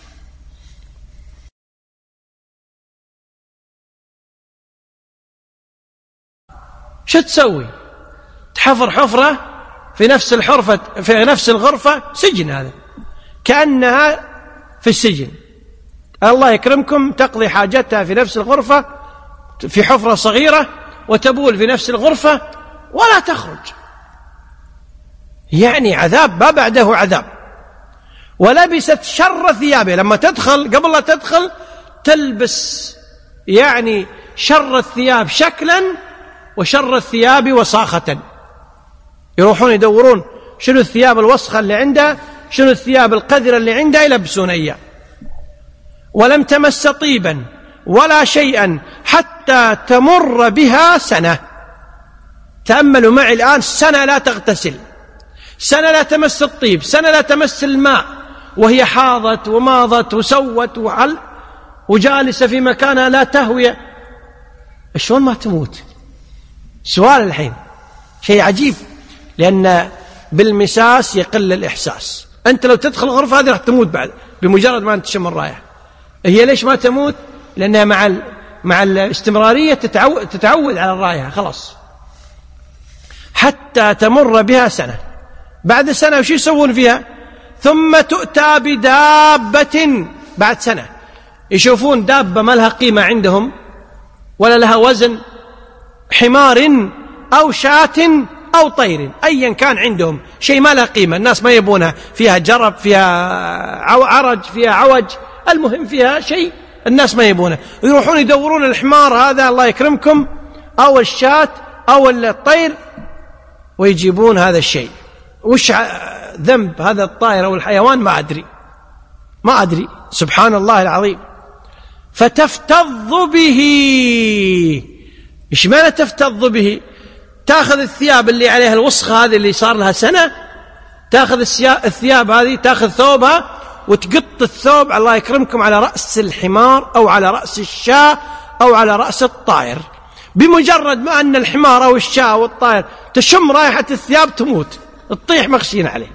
شو تسوي؟ تحفر حفرة في نفس الحرفة في نفس الغرفة، سجن، هذا كأنها في السجن. الله يكرمكم تقضي حاجتها في نفس الغرفة في حفرة صغيرة وتبول في نفس الغرفة ولا تخرج. يعني عذاب ما بعده عذاب. ولبست شر ثيابه، لما تدخل قبل لا تدخل تلبس يعني شر الثياب شكلا وشر الثياب وساخة. يروحون يدورون شنو الثياب الوسخة اللي عنده، شنو الثياب القذرة اللي عنده، يلبسون إياه. ولم تمس طيبا ولا شيئا حتى تمر بها سنة. تأملوا معي الآن، سنة لا تغتسل، سنة لا تمس الطيب، سنة لا تمس الماء، وهي حاضت وماضت وسوت وعل وجالسة في مكانها لا تهوي. شلون ما تموت؟ سؤال الحين شيء عجيب، لأن بالمساس يقل الإحساس. أنت لو تدخل غرفة هذه راح تموت بعد بمجرد ما أنت تشم الرائحة. هي ليش ما تموت؟ لأنها مع ال... مع الاستمرارية تتعود تتعود على الرائحة خلاص. حتى تمر بها سنة. بعد سنة وش يسوون فيها؟ ثم تؤتى بدابة. بعد سنة يشوفون دابة ما لها قيمة عندهم ولا لها وزن، حمار أو شاة أو طير، أيا كان عندهم شيء ما لها قيمة، الناس ما يبونها، فيها جرب، فيها عرج، فيها عوج، المهم فيها شيء الناس ما يبونه. يروحون يدورون الحمار هذا الله يكرمكم أو الشاة أو الطير ويجيبون هذا الشيء. وش ذنب هذا الطائر أو الحيوان؟ ما أدري ما أدري سبحان الله العظيم. فتفتض به. إيش معنى تفتض به؟ تأخذ الثياب اللي عليها الوسخة هذه اللي صار لها سنة، تأخذ الثياب هذه، تأخذ ثوبها وتقط الثوب الله يكرمكم على رأس الحمار أو على رأس الشاة أو على رأس الطائر، بمجرد ما أن الحمار أو الشاة أو الطائر تشم رائحة الثياب تموت، تطيح مغشين عليه.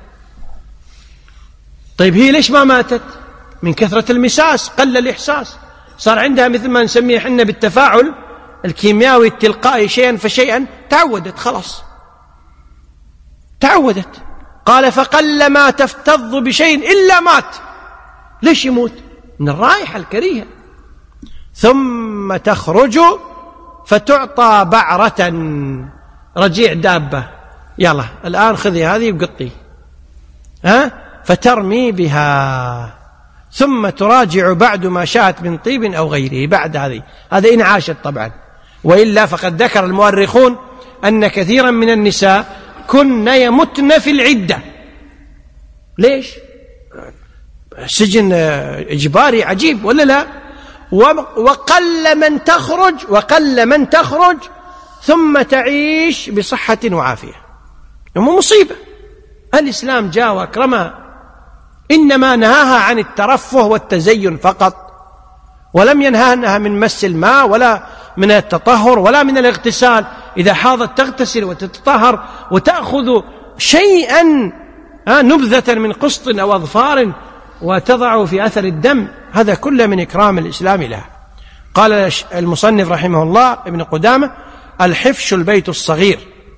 طيب هي ليش ما ماتت؟ من كثرة المساس، قل الإحساس، صار عندها مثل ما نسميه حنا بالتفاعل الكيميائي التلقائي، شيئا فشيئا تعودت، خلاص تعودت. قال فقل ما تفتض بشيء إلا مات. ليش يموت؟ من الرائحة الكريهة. ثم تخرج فتعطى بعرة، رجيع دابة، يلا الآن خذي هذه وقطي، ها، فترمي بها، ثم تراجع بعد ما شاءت من طيب أو غيره بعد هذه، هذا إن عاشت طبعا، وإلا فقد ذكر المؤرخون أن كثيرا من النساء كن يمتن في العدة. ليش؟ سجن إجباري عجيب ولا لا؟ وقل من تخرج وقل من تخرج ثم تعيش بصحة وعافية. مو مصيبة، الإسلام جاء وأكرمها، إنما نهاها عن الترفه والتزين فقط، ولم ينهاها من مس الماء ولا من التطهر ولا من الاغتسال. إذا حاضت تغتسل وتتطهر وتأخذ شيئا نبذة من قسط أو أظفار وتضع في أثر الدم، هذا كله من إكرام الإسلام لها. قال المصنف رحمه الله ابن قدامة: الحفش البيت الصغير،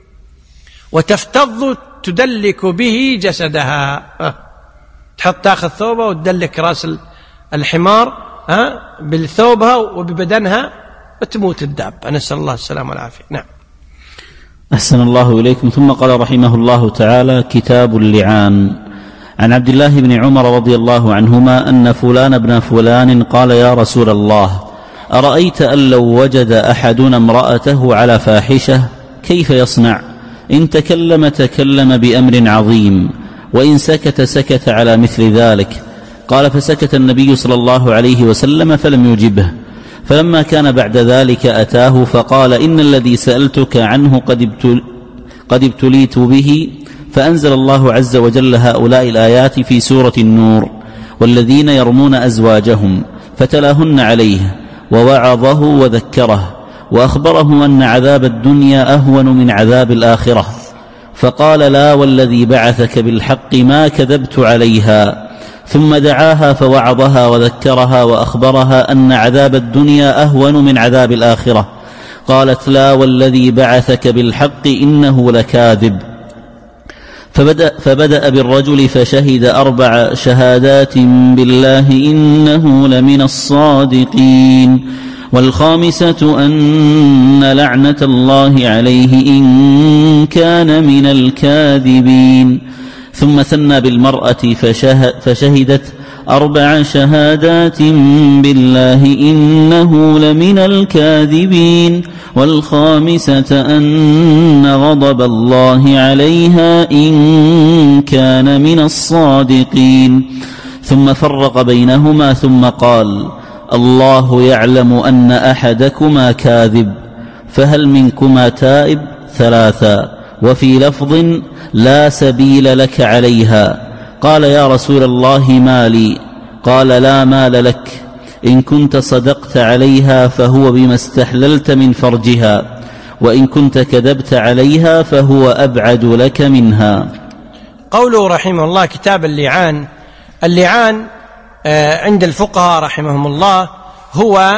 وتفتض تدلك به جسدها، تحط تاخذ ثوبها وتدلك راس الحمار بالثوبها وببدنها وتموت الدابة، نسأل الله السلامة والعافية. نعم. أحسن الله إليكم. ثم قال رحمه الله تعالى: كتاب اللعان. عن عبد الله بن عمر رضي الله عنهما أن فلان بن فلان قال: يا رسول الله، أرأيت أن لو وجد أحدنا امرأته على فاحشة كيف يصنع؟ إن تكلم تكلم بأمر عظيم، وإن سكت سكت على مثل ذلك. قال: فسكت النبي صلى الله عليه وسلم فلم يجبه. فلما كان بعد ذلك أتاه فقال: إن الذي سألتك عنه قد ابتليت به. فأنزل الله عز وجل هؤلاء الآيات في سورة النور: والذين يرمون أزواجهم، فتلاهن عليه ووعظه وذكره وأخبره أن عذاب الدنيا أهون من عذاب الآخرة، فقال: لا والذي بعثك بالحق ما كذبت عليها. ثم دعاها فوعظها وذكرها وأخبرها أن عذاب الدنيا أهون من عذاب الآخرة. قالت: لا والذي بعثك بالحق إنه لكاذب. فبدأ, فبدأ بالرجل فشهد أربع شهادات بالله إنه لمن الصادقين، والخامسة أن لعنة الله عليه إن كان من الكاذبين. ثم ثنى بالمرأة فشهدت أربع شهادات بالله إنه لمن الكاذبين، والخامسة أن غضب الله عليها إن كان من الصادقين. ثم فرق بينهما ثم قال: الله يعلم أن أحدكما كاذب، فهل منكما تائب؟ ثلاثا. وفي لفظ: لا سبيل لك عليها. قال: يا رسول الله ما لي؟ قال: لا مال لك، إن كنت صدقت عليها فهو بما استحللت من فرجها، وإن كنت كذبت عليها فهو أبعد لك منها. قوله رحمه الله كتاب اللعان. اللعان عند الفقهاء رحمهم الله هو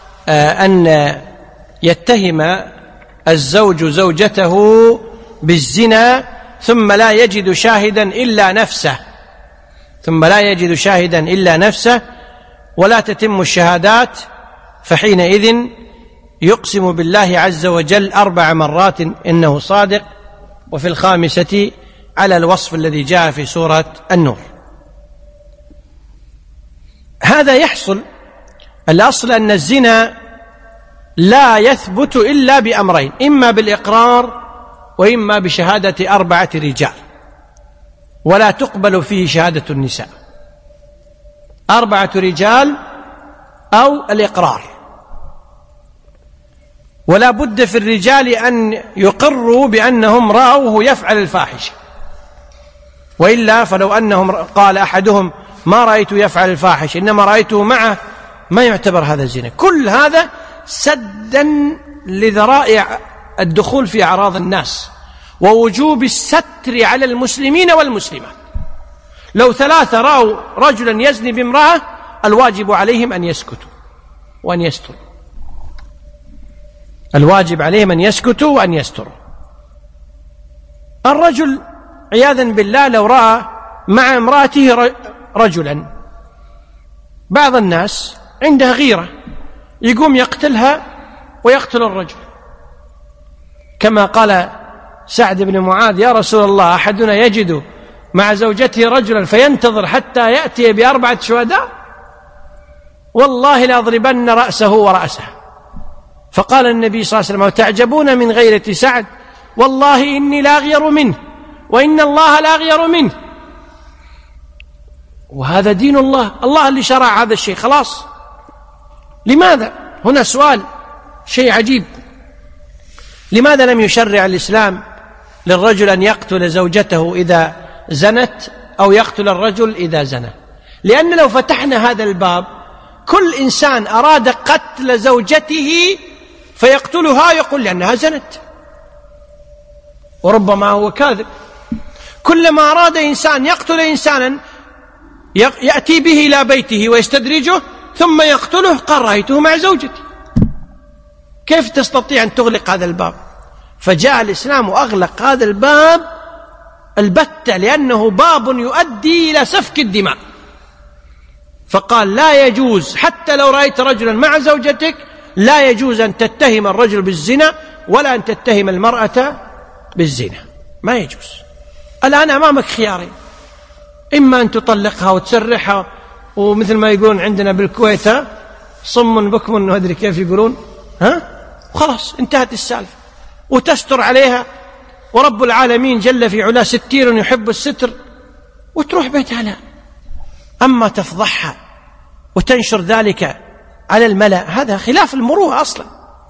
أن يتهم الزوج زوجته بالزنا ثم لا يجد شاهدا إلا نفسه ثم لا يجد شاهدا إلا نفسه ولا تتم الشهادات، فحينئذ يقسم بالله عز وجل أربع مرات إنه صادق، وفي الخامسة على الوصف الذي جاء في سورة النور. هذا يحصل، الأصل أن الزنا لا يثبت إلا بأمرين: إما بالإقرار وإما بشهادة أربعة رجال، ولا تقبل فيه شهادة النساء، أربعة رجال أو الإقرار. ولا بد في الرجال أن يقروا بأنهم رأوه يفعل الفاحشة، وإلا فلو أنهم قال أحدهم ما رأيته يفعل الفاحش إنما رأيته معه، ما يعتبر هذا زنا. كل هذا سدا لذرائع الدخول في أعراض الناس ووجوب الستر على المسلمين والمسلمات. لو ثلاثة رأوا رجلا يزني بامرأة الواجب عليهم أن يسكتوا وأن يستروا، الواجب عليهم أن يسكتوا وأن يستروا. الرجل عياذا بالله لو رأى مع امرأته رجلا، بعض الناس عنده غيرة يقوم يقتلها ويقتل الرجل، كما قال سعد بن معاذ: يا رسول الله، أحدنا يجد مع زوجته رجلا فينتظر حتى يأتي بأربعة شهداء؟ والله لأضربن رأسه ورأسه. فقال النبي صلى الله عليه وسلم: وتعجبون من غيرة سعد؟ والله إني لاغير منه وإن الله لاغير منه. وهذا دين الله، الله اللي شرع هذا الشيء، خلاص. لماذا؟ هنا سؤال شيء عجيب، لماذا لم يشرع الإسلام للرجل أن يقتل زوجته إذا زنت أو يقتل الرجل إذا زنى؟ لأن لو فتحنا هذا الباب كل إنسان أراد قتل زوجته فيقتلها يقول لأنها زنت، وربما هو كاذب. كلما أراد إنسان يقتل إنسانا يأتي به إلى بيته ويستدرجه ثم يقتله، قال رأيته مع زوجتي. كيف تستطيع أن تغلق هذا الباب؟ فجاء الإسلام وأغلق هذا الباب البتة، لأنه باب يؤدي إلى سفك الدماء. فقال: لا يجوز حتى لو رأيت رجلا مع زوجتك لا يجوز أن تتهم الرجل بالزنا ولا أن تتهم المرأة بالزنا، ما يجوز. الآن أمامك خيارين: إما أن تطلقها وتسرحها، ومثل ما يقولون عندنا بالكويت صم بكم ما أدري كيف يقولون، ها، خلاص انتهت السالفة، وتستر عليها، ورب العالمين جل في علاه ستير يحب الستر، وتروح بيتها. لا، أما تفضحها وتنشر ذلك على الملأ هذا خلاف المروءة أصلا.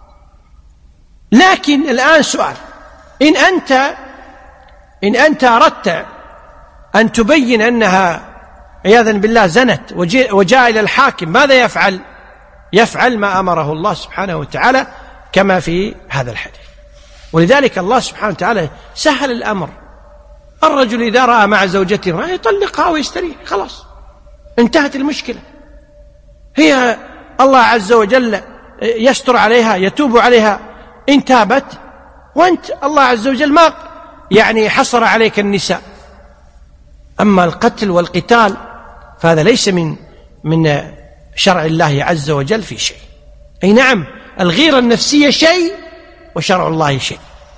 لكن الآن سؤال: إن أنت إن أنت أردت أن تبين أنها عياذا بالله زنت وجاء إلى الحاكم، ماذا يفعل؟ يفعل ما أمره الله سبحانه وتعالى كما في هذا الحديث. ولذلك الله سبحانه وتعالى سهل الأمر. الرجل إذا رأى مع زوجته يطلقها ويستريح، خلاص انتهت المشكلة. هي الله عز وجل يستر عليها، يتوب عليها إن تابت، وأنت الله عز وجل ما يعني حصر عليك النساء. أما القتل والقتال فهذا ليس من من شرع الله عز وجل في شيء. أي نعم، الغيرة النفسية شيء وشرع الله شيء.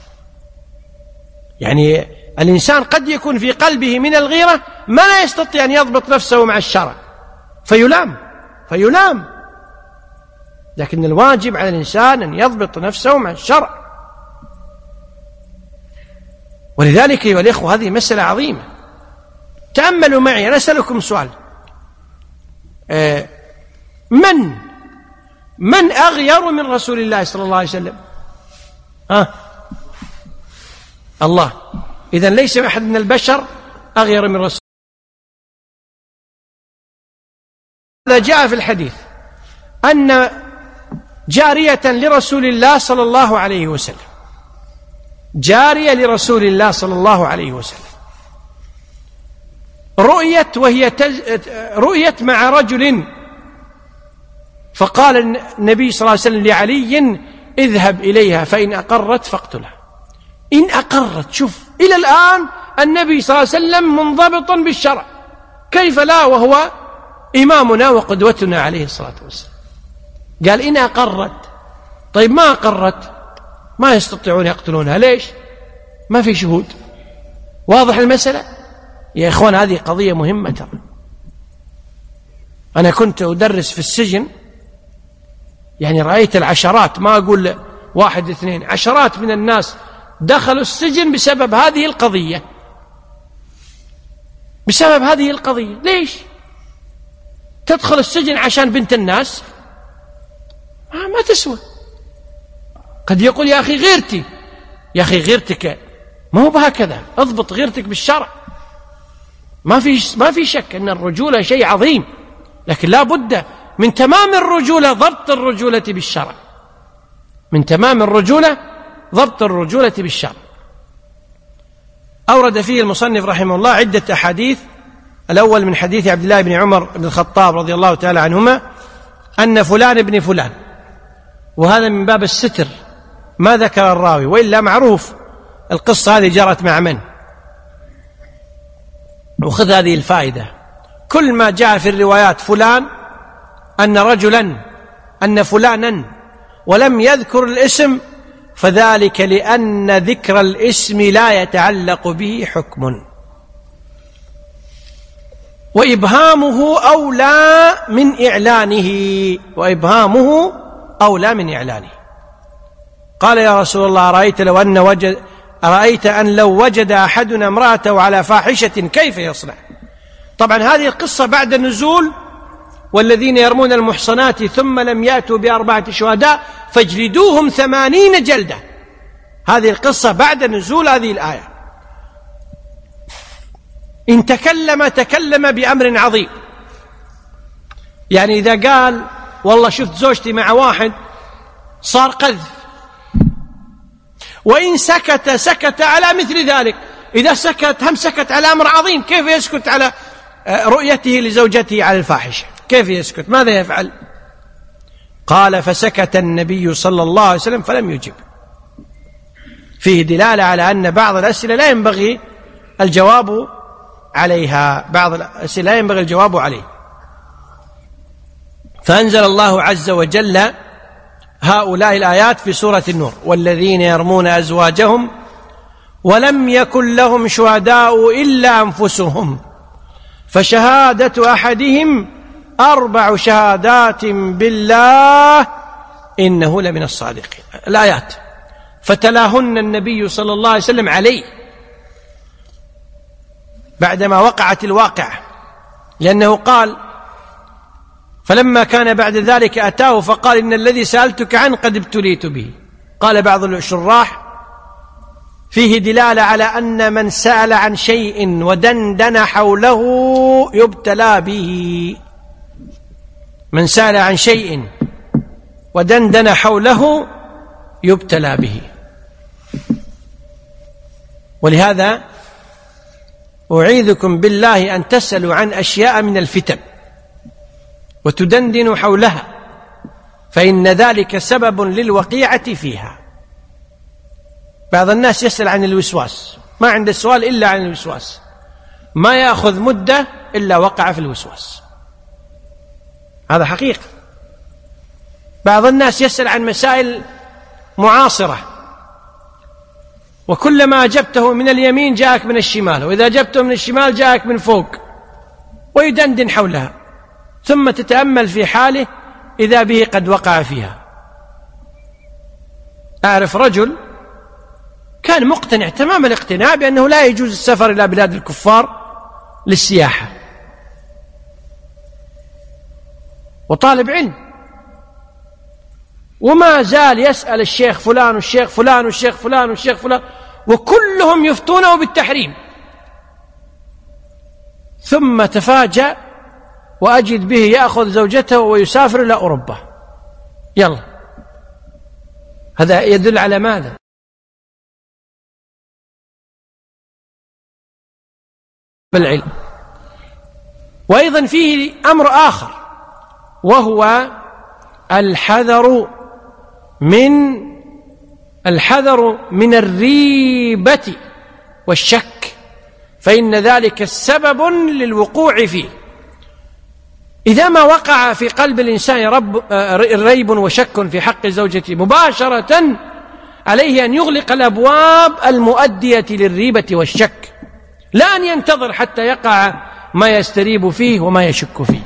يعني الإنسان قد يكون في قلبه من الغيرة ما لا يستطيع أن يضبط نفسه مع الشرع فيلام فيلام لكن الواجب على الإنسان أن يضبط نفسه مع الشرع. ولذلك أيها الإخوة هذه مسألة عظيمة. تأملوا معي، أنا أسألكم سؤال: من من أغير من رسول الله صلى الله عليه وسلم؟ ها؟ الله. إذن ليس أحد من البشر أغير من رسول الله. جاء في الحديث أن جارية لرسول الله صلى الله عليه وسلم جارية لرسول الله صلى الله عليه وسلم رؤيت وهي تز... رؤيت مع رجل، فقال النبي صلى الله عليه وسلم لعلي: اذهب إليها فإن أقرت فاقتلها. إن أقرت، شوف إلى الآن النبي صلى الله عليه وسلم منضبطا بالشرع، كيف لا وهو إمامنا وقدوتنا عليه الصلاة والسلام. قال: إن أقرت. طيب ما أقرت ما يستطيعون يقتلونها، ليش؟ ما في شهود. واضح المسألة يا إخوان؟ هذه قضية مهمة ترى. أنا كنت أدرس في السجن، يعني رأيت العشرات، ما أقول واحد اثنين، عشرات من الناس دخلوا السجن بسبب هذه القضية، بسبب هذه القضية. ليش تدخل السجن؟ عشان بنت الناس ما تسوى. قد يقول: يا أخي غيرتي. يا أخي غيرتك ما هو بهكذا، اضبط غيرتك بالشرع. ما في ما في شك أن الرجولة شيء عظيم، لكن لا بد من تمام الرجولة ضبط الرجولة بالشرع، من تمام الرجولة ضبط الرجولة بالشرع. أورد فيه المصنف رحمه الله عدة أحاديث. الأول من حديث عبد الله بن عمر بن الخطاب رضي الله تعالى عنهما أن فلان ابن فلان، وهذا من باب الستر ما ذكر الراوي، وإلا معروف القصة هذه جرت مع من. وخذ هذه الفائدة، كل ما جاء في الروايات فلان أن رجلا أن فلانا ولم يذكر الاسم فذلك لأن ذكر الاسم لا يتعلق به حكم، وإبهامه أولى من إعلانه، وإبهامه أولى من إعلانه. قال يا رسول الله أرأيت لو أن وجد أرأيت أن لو وجد أحدنا امرأته على فاحشة كيف يصنع؟ طبعا هذه القصة بعد النزول والذين يرمون المحصنات ثم لم يأتوا بأربعة شهداء فاجلدوهم ثمانين جلدة. هذه القصة بعد نزول هذه الآية. إن تكلم تكلم بأمر عظيم، يعني إذا قال والله شفت زوجتي مع واحد صار قذف، وإن سكت سكت على مثل ذلك. إذا سكت هم سكت على أمر عظيم، كيف يسكت على رؤيته لزوجته على الفاحشة؟ كيف يسكت؟ ماذا يفعل؟ قال فسكت النبي صلى الله عليه وسلم فلم يجب. فيه دلالة على أن بعض الأسئلة لا ينبغي الجواب عليها، بعض الأسئلة لا ينبغي الجواب عليه. فأنزل الله عز وجل هؤلاء الآيات في سورة النور: والذين يرمون أزواجهم ولم يكن لهم شهداء إلا أنفسهم فشهادة أحدهم أربع شهادات بالله إنه لمن الصادقين. الآيات فتلاهن النبي صلى الله عليه وسلم عليه بعدما وقعت الواقعة، لأنه قال فلما كان بعد ذلك أتاه فقال إن الذي سألتك عنه قد ابتليت به. قال بعض الشراح فيه دلالة على أن من سأل عن شيء ودندن حوله يبتلى به. من سأل عن شيء ودندن حوله يبتلى به. ولهذا أعيذكم بالله أن تسألوا عن أشياء من الفتن وتدندنوا حولها، فإن ذلك سبب للوقيعة فيها. بعض الناس يسأل عن الوسواس، ما عنده السؤال إلا عن الوسواس، ما يأخذ مدة إلا وقع في الوسواس. هذا حقيقة. بعض الناس يسأل عن مسائل معاصرة، وكلما أجبته من اليمين جاءك من الشمال، وإذا أجبته من الشمال جاءك من فوق، ويدندن حولها، ثم تتأمل في حاله إذا به قد وقع فيها. أعرف رجل كان مقتنع تمام الاقتناع بأنه لا يجوز السفر إلى بلاد الكفار للسياحة، وطالب علم، وما زال يسأل الشيخ فلان والشيخ فلان والشيخ فلان والشيخ فلان، وكلهم يفتونه بالتحريم. ثم تفاجأ وأجد به يأخذ زوجته ويسافر إلى أوروبا. يلا، هذا يدل على ماذا؟ بالعلم. وأيضا فيه أمر آخر، وهو الحذر من الحذر من الريبة والشك، فإن ذلك سبب للوقوع فيه. إذا ما وقع في قلب الإنسان رب ريب وشك في حق زوجته مباشرة، عليه أن يغلق الأبواب المؤدية للريبة والشك، لا أن ينتظر حتى يقع ما يستريب فيه وما يشك فيه.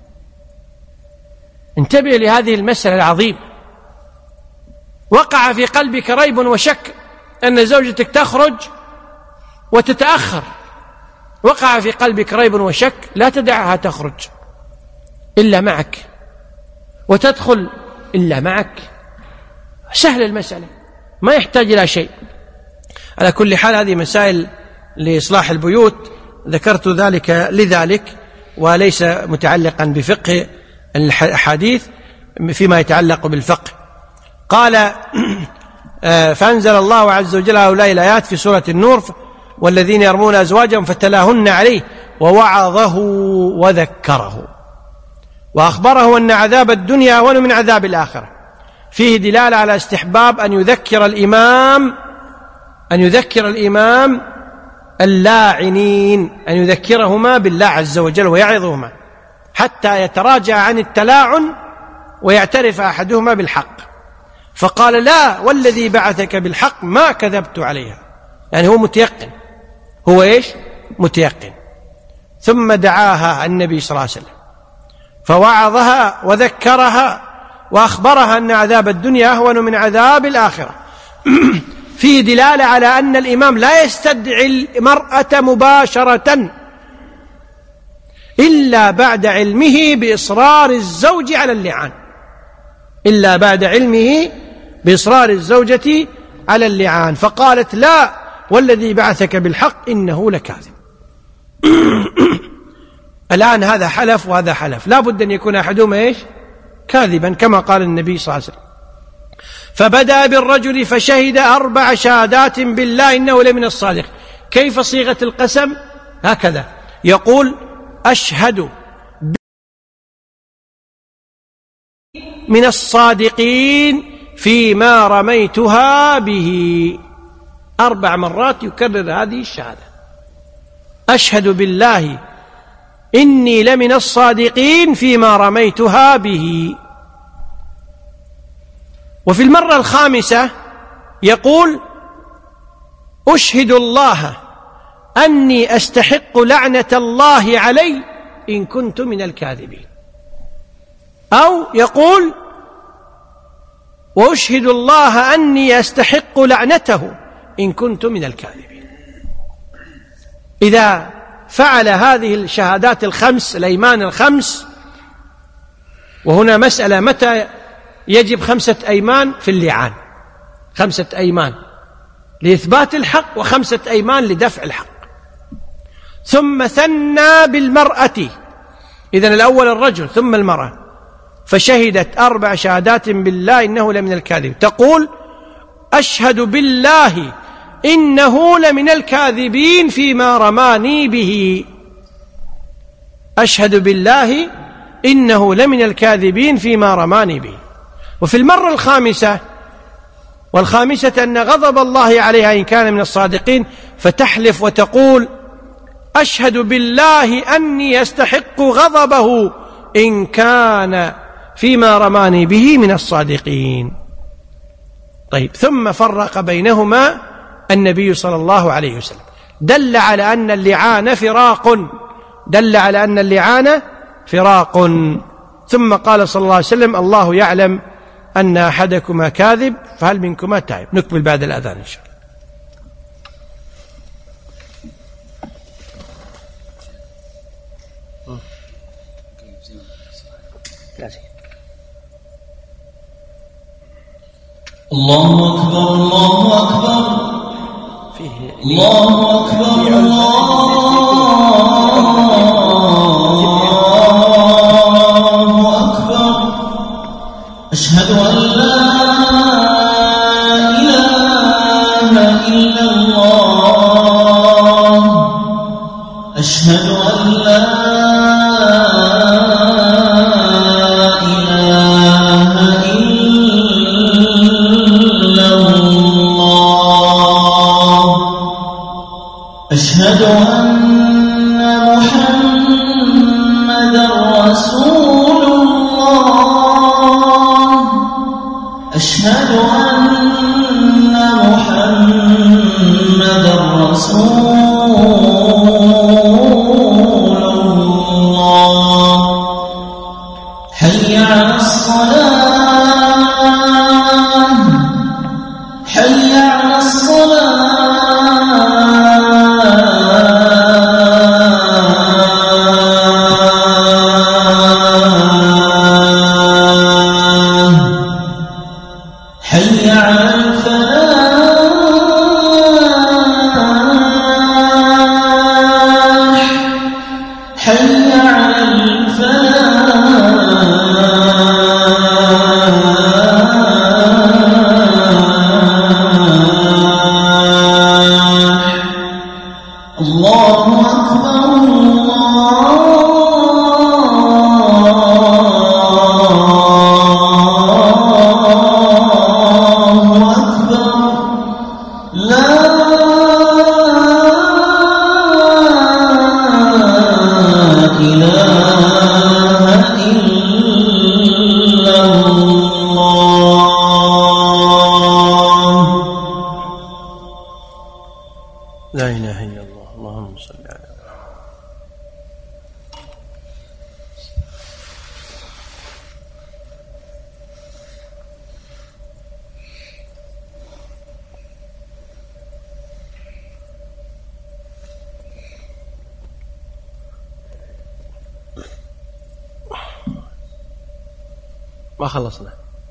انتبه لهذه المسألة العظيمة. وقع في قلبك ريب وشك أن زوجتك تخرج وتتأخر، وقع في قلبك ريب وشك، لا تدعها تخرج إلا معك وتدخل إلا معك. سهل المسألة، ما يحتاج إلى شيء. على كل حال هذه مسائل لإصلاح البيوت ذكرت ذلك لذلك وليس متعلقا بفقه الحديث فيما يتعلق بالفقه. قال فأنزل الله عز وجل هؤلاء الآيات في سورة النور: والذين يرمون أزواجهم فتلاهن عليه ووعظه وذكره وأخبره أن عذاب الدنيا أهون من عذاب الآخرة. فيه دلالة على استحباب أن يذكر الإمام أن يذكر الإمام اللاعنين، أن يذكرهما بالله عز وجل ويعظهما حتى يتراجع عن التلاعن ويعترف أحدهما بالحق. فقال: لا والذي بعثك بالحق ما كذبت عليها، يعني هو متيقن، هو إيش؟ متيقن. ثم دعاها النبي صلى الله عليه وسلم فوعظها وذكرها وأخبرها أن عذاب الدنيا أهون من عذاب الآخرة. فيه دلالة على أن الإمام لا يستدعي المرأة مباشرة إلا بعد علمه بإصرار الزوج على اللعان، إلا بعد علمه بإصرار الزوجة على اللعان. فقالت: لا والذي بعثك بالحق إنه لكاذب. الآن هذا حلف وهذا حلف، لا بد أن يكون أحدهما إيش؟ كاذبا، كما قال النبي صلى الله عليه وسلم: فبدأ بالرجل فشهد أربع شهادات بالله إنه لمن الصادق. كيف صيغة القسم؟ هكذا يقول: أشهد من الصادقين فيما رميتها به. أربع مرات يكرر هذه الشهادة: أشهد بالله إني لمن الصادقين فيما رميتها به. وفي المرة الخامسة يقول: أشهد الله أني أستحق لعنة الله علي إن كنت من الكاذبين. أو يقول: وأشهد الله أني أستحق لعنته إن كنت من الكاذبين. إذا فعل هذه الشهادات الخمس، الأيمان الخمس، وهنا مسألة متى يجب خمسة أيمان في اللعان؟ خمسة أيمان لإثبات الحق وخمسة أيمان لدفع الحق. ثم ثنى بالمرأة، إذن الأول الرجل ثم المرأة، فشهدت أربع شهادات بالله إنه لمن الكاذب. تقول: أشهد بالله إنه لمن الكاذبين فيما رماني به. أشهد بالله إنه لمن الكاذبين فيما رماني به. وفي المرة الخامسة، والخامسة أن غضب الله عليها إن كان من الصادقين، فتحلف وتقول: أشهد بالله أني أستحق غضبه إن كان فيما رماني به من الصادقين. طيب، ثم فرق بينهما النبي صلى الله عليه وسلم، دل على أن اللعان فراق، دل على أن اللعان فراق. ثم قال صلى الله عليه وسلم: الله يعلم أن أحدكما كاذب فهل منكما تائب. نكمل بعد الأذان إن شاء الله. الله أكبر الله أكبر الله أكبر الله أكبر. أشهد أن لا إله إلا الله. أشهد أن لا أشهد أن محمدا رسول الله. أشهد أن محمدا رسول الله. حي على الصلاة حي على الصلاة. حي على الفلاح. حي على الفلاح الله أكبر الله أكبر لا إله إلا الله لا إله إلا الله اللهم صل على ما خلصنا.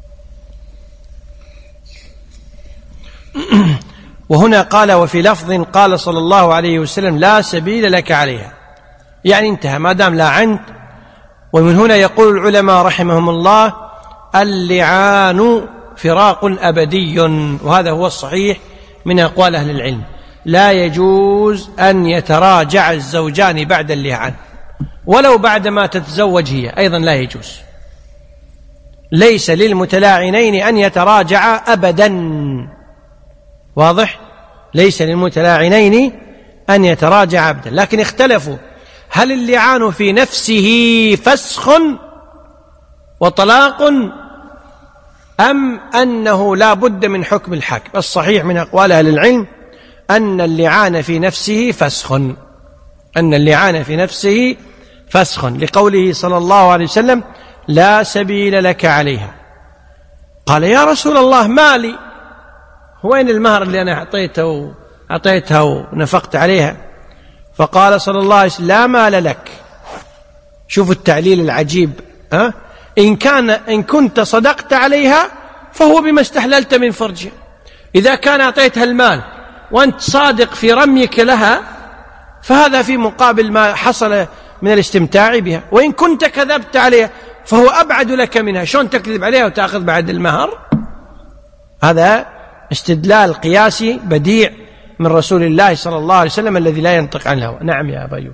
وهنا قال وفي لفظ قال صلى الله عليه وسلم لا سبيل لك عليها، يعني انتهى ما دام لا عنت. ومن هنا يقول العلماء رحمهم الله اللعان فراق أبدي، وهذا هو الصحيح من أقوال أهل العلم. لا يجوز أن يتراجع الزوجان بعد اللعان ولو بعدما تتزوج هي، أيضا لا يجوز. ليس للمتلاعنين أن يتراجعا أبدا، واضح؟ ليس للمتلاعنين أن يتراجعا أبدا. لكن اختلفوا هل اللعان في نفسه فسخ وطلاق أم أنه لا بد من حكم الحاكم. الصحيح من أقوال أهل العلم أن اللعان في نفسه فسخ، أن اللعان في نفسه فسخ، لقوله صلى الله عليه وسلم لا سبيل لك عليها. قال يا رسول الله مالي، وين المهر اللي أنا أعطيته أعطيتها ونفقت عليها؟ فقال صلى الله عليه وسلم لا مال لك. شوفوا التعليل العجيب، ها؟ إن كان إن كنت صدقت عليها فهو بما استحللت من فرجها. إذا كان أعطيتها المال وأنت صادق في رميك لها فهذا في مقابل ما حصل من الاستمتاع بها. وإن كنت كذبت عليها فهو أبعد لك منها. شلون تكذب عليها وتأخذ بعد المهر؟ هذا استدلال قياسي بديع من رسول الله صلى الله عليه وسلم الذي لا ينطق عن الهوى. نعم يا أبا أيوب.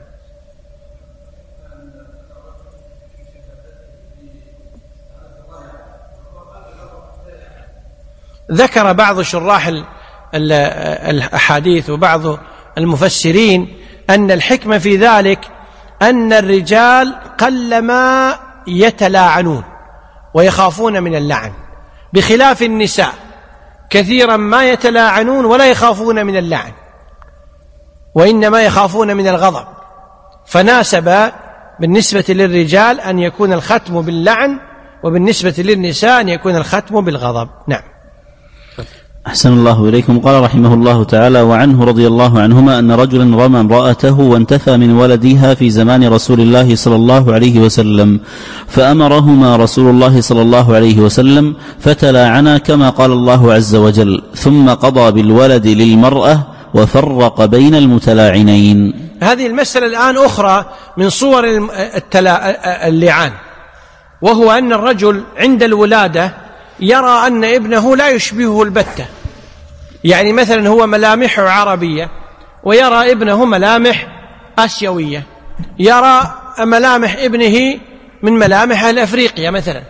ذكر بعض شراح الأحاديث وبعض المفسرين أن الحكمة في ذلك أن الرجال قلما يتلاعنون ويخافون من اللعن، بخلاف النساء كثيرا ما يتلاعنون ولا يخافون من اللعن وإنما يخافون من الغضب. فناسب بالنسبة للرجال أن يكون الختم باللعن، وبالنسبة للنساء أن يكون الختم بالغضب. نعم. أحسن الله إليكم. قال رحمه الله تعالى وعنه رضي الله عنهما أن رجلا رمى امرأته وانتفى من ولدها في زمان رسول الله صلى الله عليه وسلم، فأمرهما رسول الله صلى الله عليه وسلم فتلاعنا كما قال الله عز وجل، ثم قضى بالولد للمرأة وفرق بين المتلاعنين. هذه المسألة الآن أخرى من صور اللعان، وهو أن الرجل عند الولادة يرى أن ابنه لا يشبهه البتة، يعني مثلا هو ملامحه عربية ويرى ابنه ملامح آسيوية، يرى ملامح ابنه من ملامح أهل أفريقيا مثلا،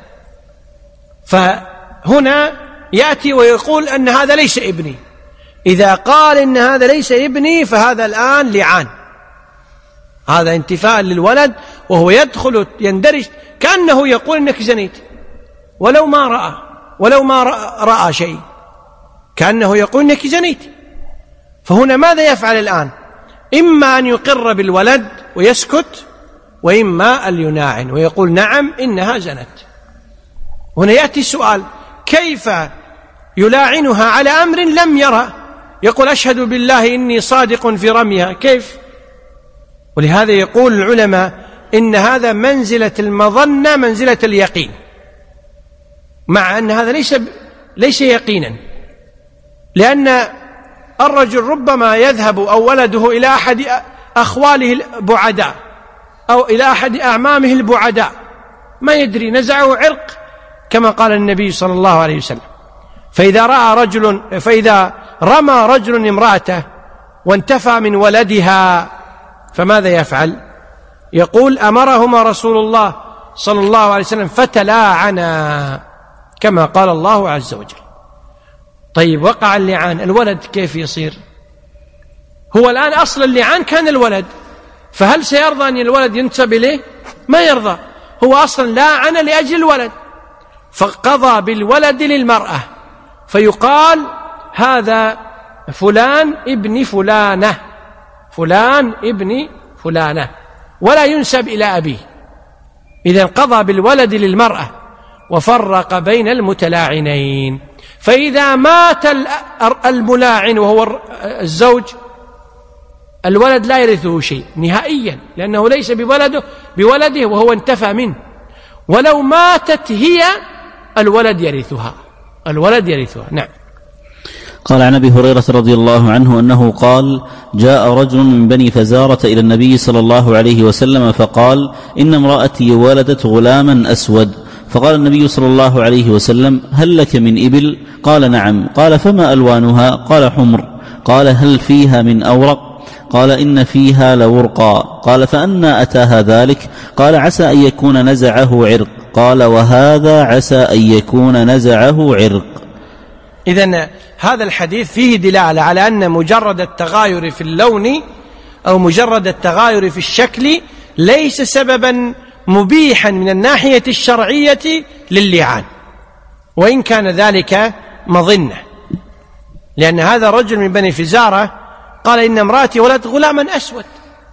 فهنا يأتي ويقول أن هذا ليس ابني. إذا قال إن هذا ليس ابني فهذا الآن لعان، هذا انتفاء للولد، وهو يدخل يندرج كأنه يقول إنك زنيت ولو ما رأى ولو ما رأى شيء، كأنه يقول إنك زنيت. فهنا ماذا يفعل الآن؟ إما أن يقر بالولد ويسكت، وإما أن يناعن ويقول نعم إنها زنت. هنا يأتي السؤال كيف يلاعنها على أمر لم يرى؟ يقول أشهد بالله إني صادق في رميها، كيف؟ ولهذا يقول العلماء إن هذا منزلة المظنة منزلة اليقين، مع أن هذا ليس ليس يقينا، لأن الرجل ربما يذهب أو ولده إلى أحد أخواله البعداء أو إلى أحد أعمامه البعداء، ما يدري، نزعه عرق كما قال النبي صلى الله عليه وسلم. فإذا رأى رجل فإذا رمى رجل امرأته وانتفى من ولدها فماذا يفعل؟ يقول: أمرهما رسول الله صلى الله عليه وسلم فتلاعنا كما قال الله عز وجل. طيب، وقع اللعان، الولد كيف يصير؟ هو الآن أصل اللعان كان الولد، فهل سيرضى أن الولد ينسب إليه؟ ما يرضى، هو أصلا لاعن لأجل الولد، فقضى بالولد للمرأة، فيقال هذا فلان ابن فلانة، فلان ابن فلانة، ولا ينسب إلى أبيه. إذن قضى بالولد للمرأة وفرق بين المتلاعنين. فإذا مات الملاعن وهو الزوج، الولد لا يرثه شيء نهائيا، لأنه ليس بولده بولده وهو انتفى منه. ولو ماتت هي الولد يرثها، الولد يرثها. نعم. قال عن أبي هريرة رضي الله عنه أنه قال: جاء رجل من بني فزارة إلى النبي صلى الله عليه وسلم فقال: إن امرأتي ولدت غلاما أسود. فقال النبي صلى الله عليه وسلم: هل لك من إبل؟ قال: نعم. قال: فما ألوانها؟ قال: حمر. قال: هل فيها من أورق؟ قال: إن فيها لورقا. قال: فأنى أتاها ذلك؟ قال: عسى أن يكون نزعه عرق. قال: وهذا عسى أن يكون نزعه عرق. إذن هذا الحديث فيه دلالة على أن مجرد التغاير في اللون أو مجرد التغاير في الشكل ليس سببا مبيحا من الناحية الشرعية لللعان، وإن كان ذلك مظنة، لأن هذا رجل من بني فزارة قال: إن امرأتي ولدت غلاما أسود.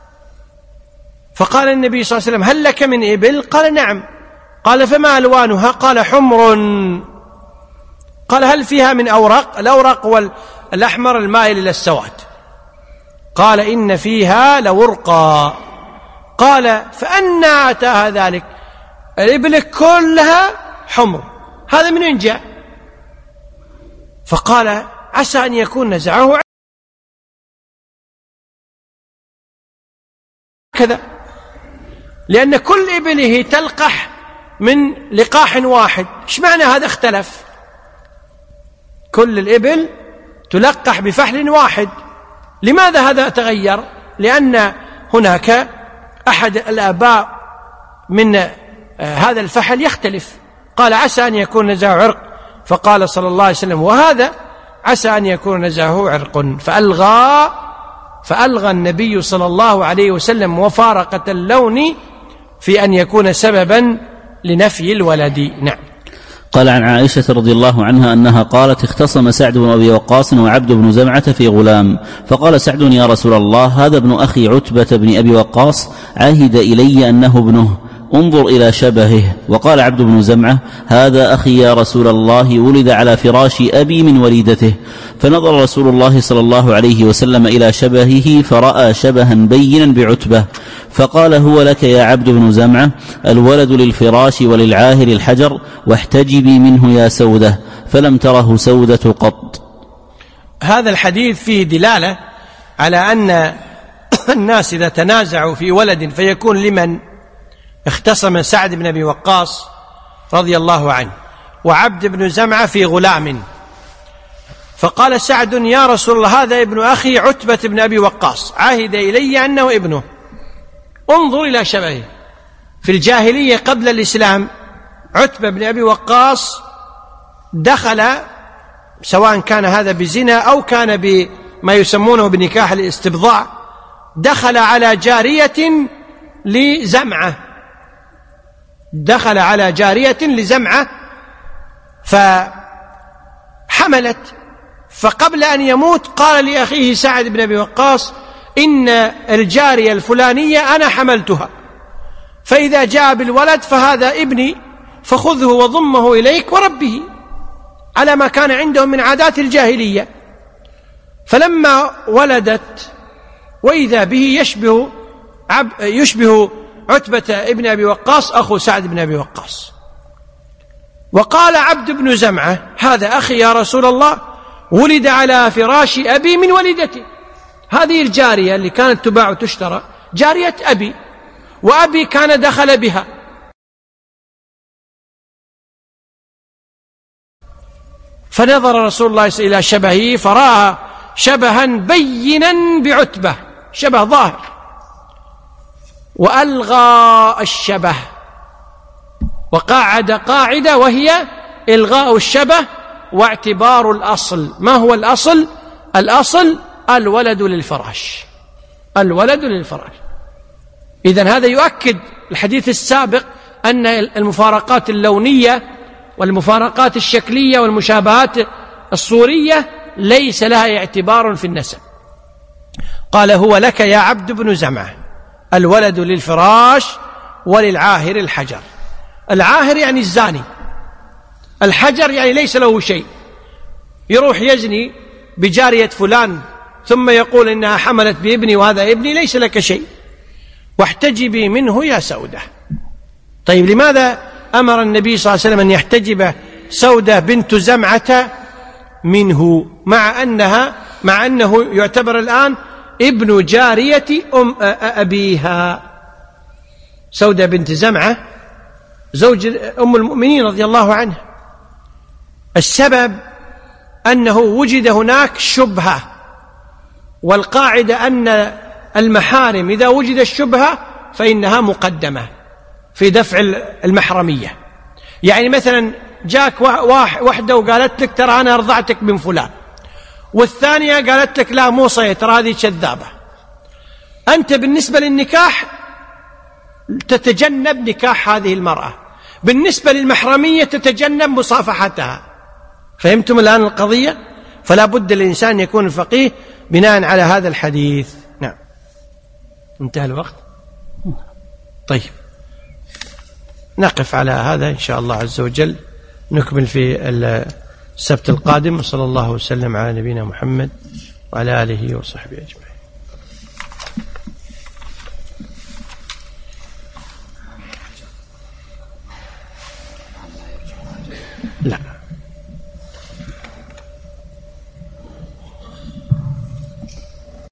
فقال النبي صلى الله عليه وسلم: هل لك من إبل؟ قال: نعم. قال: فما ألوانها؟ قال: حمر. قال: هل فيها من أورق؟ الأورق والأحمر المائل إلى السواد. قال: إن فيها لورقا. قال: فأنى أتاها ذلك؟ الإبل كلها حمر، هذا من وين جاء؟ فقال: عسى أن يكون نزعه كذا، لأن كل إبله تلقح من لقاح واحد. إيش معنى هذا اختلف؟ كل الإبل تلقح بفحل واحد، لماذا هذا تغير؟ لأن هناك أحد الآباء من هذا الفحل يختلف. قال: عسى أن يكون نزعه عرق. فقال صلى الله عليه وسلم: وهذا عسى أن يكون نزعه عرق. فألغى فألغى النبي صلى الله عليه وسلم مفارقة اللون في أن يكون سببا لنفي الولد. نعم. قال عن عائشة رضي الله عنها أنها قالت: اختصم سعد بن أبي وقاص وعبد بن زمعة في غلام، فقال سعد: يا رسول الله، هذا ابن أخي عتبة بن أبي وقاص عهد إلي أنه ابنه، انظر إلى شبهه. وقال عبد بن زمعة: هذا أخي يا رسول الله، ولد على فراش أبي من وليدته. فنظر رسول الله صلى الله عليه وسلم إلى شبهه فرأى شبها بينا بعتبة، فقال: هو لك يا عبد بن زمعة، الولد للفراش وللعاهر الحجر، واحتجبي منه يا سودة. فلم تره سودة قط. هذا الحديث فيه دلالة على أن الناس إذا تنازعوا في ولد فيكون لمن اختصم سعد بن أبي وقاص رضي الله عنه وعبد بن زمعة في غلام، فقال سعد: يا رسول الله، هذا ابن أخي عتبة بن أبي وقاص عهد إلي أنه ابنه، انظر إلى شبهه. في الجاهلية قبل الإسلام عتبة بن أبي وقاص دخل، سواء كان هذا بزنا أو كان بما يسمونه بنكاح الاستبضاع، دخل على جارية لزمعة دخل على جارية لزمعة فحملت، فقبل أن يموت قال لأخيه سعد بن أبي وقاص: إن الجارية الفلانية أنا حملتها، فإذا جاء بالولد فهذا ابني، فخذه وضمه إليك وربه، على ما كان عندهم من عادات الجاهلية. فلما ولدت وإذا به يشبه عب يشبه عتبة ابن أبي وقاص أخو سعد بن أبي وقاص. وقال عبد بن زمعة: هذا أخي يا رسول الله، ولد على فراش أبي من ولدته. هذه الجارية اللي كانت تباع وتشترى جارية أبي، وأبي كان دخل بها. فنظر رسول الله إلى شبهه فرأى شبها بينا بعتبة، شبه ظاهر، وألغى الشبه وقعد قاعدة، وهي إلغاء الشبه واعتبار الأصل. ما هو الأصل؟ الأصل الولد للفراش، الولد للفراش. إذن هذا يؤكد الحديث السابق أن المفارقات اللونية والمفارقات الشكلية والمشابهات الصورية ليس لها اعتبار في النسب. قال: هو لك يا عبد بن زمعة، الولد للفراش وللعاهر الحجر. العاهر يعني الزاني، الحجر يعني ليس له شيء، يروح يزني بجارية فلان ثم يقول إنها حملت بابني وهذا ابني، ليس لك شيء، واحتجبي منه يا سودة. طيب لماذا أمر النبي صلى الله عليه وسلم أن يحتجب سودة بنت زمعة منه، مع أنها مع أنه يعتبر الآن ابن جارية أم أبيها؟ سودة بنت زمعة زوج أم المؤمنين رضي الله عنها. السبب أنه وجد هناك شبهة، والقاعدة أن المحارم إذا وجد الشبهة فإنها مقدمة في دفع المحرمية. يعني مثلا جاك واحدة وقالت لك ترى أنا أرضعتك من فلان، والثانية قالت لك لا مو صحيح ترى هذه كذابة، أنت بالنسبة للنكاح تتجنب نكاح هذه المرأة، بالنسبة للمحرمية تتجنب مصافحتها. فهمتم الآن القضية؟ فلا بد الإنسان يكون فقيه بناء على هذا الحديث. نعم، انتهى الوقت. طيب نقف على هذا إن شاء الله عز وجل، نكمل في السبت القادم. وصلى الله وسلم على نبينا محمد وعلى آله وصحبه أجمعين. لا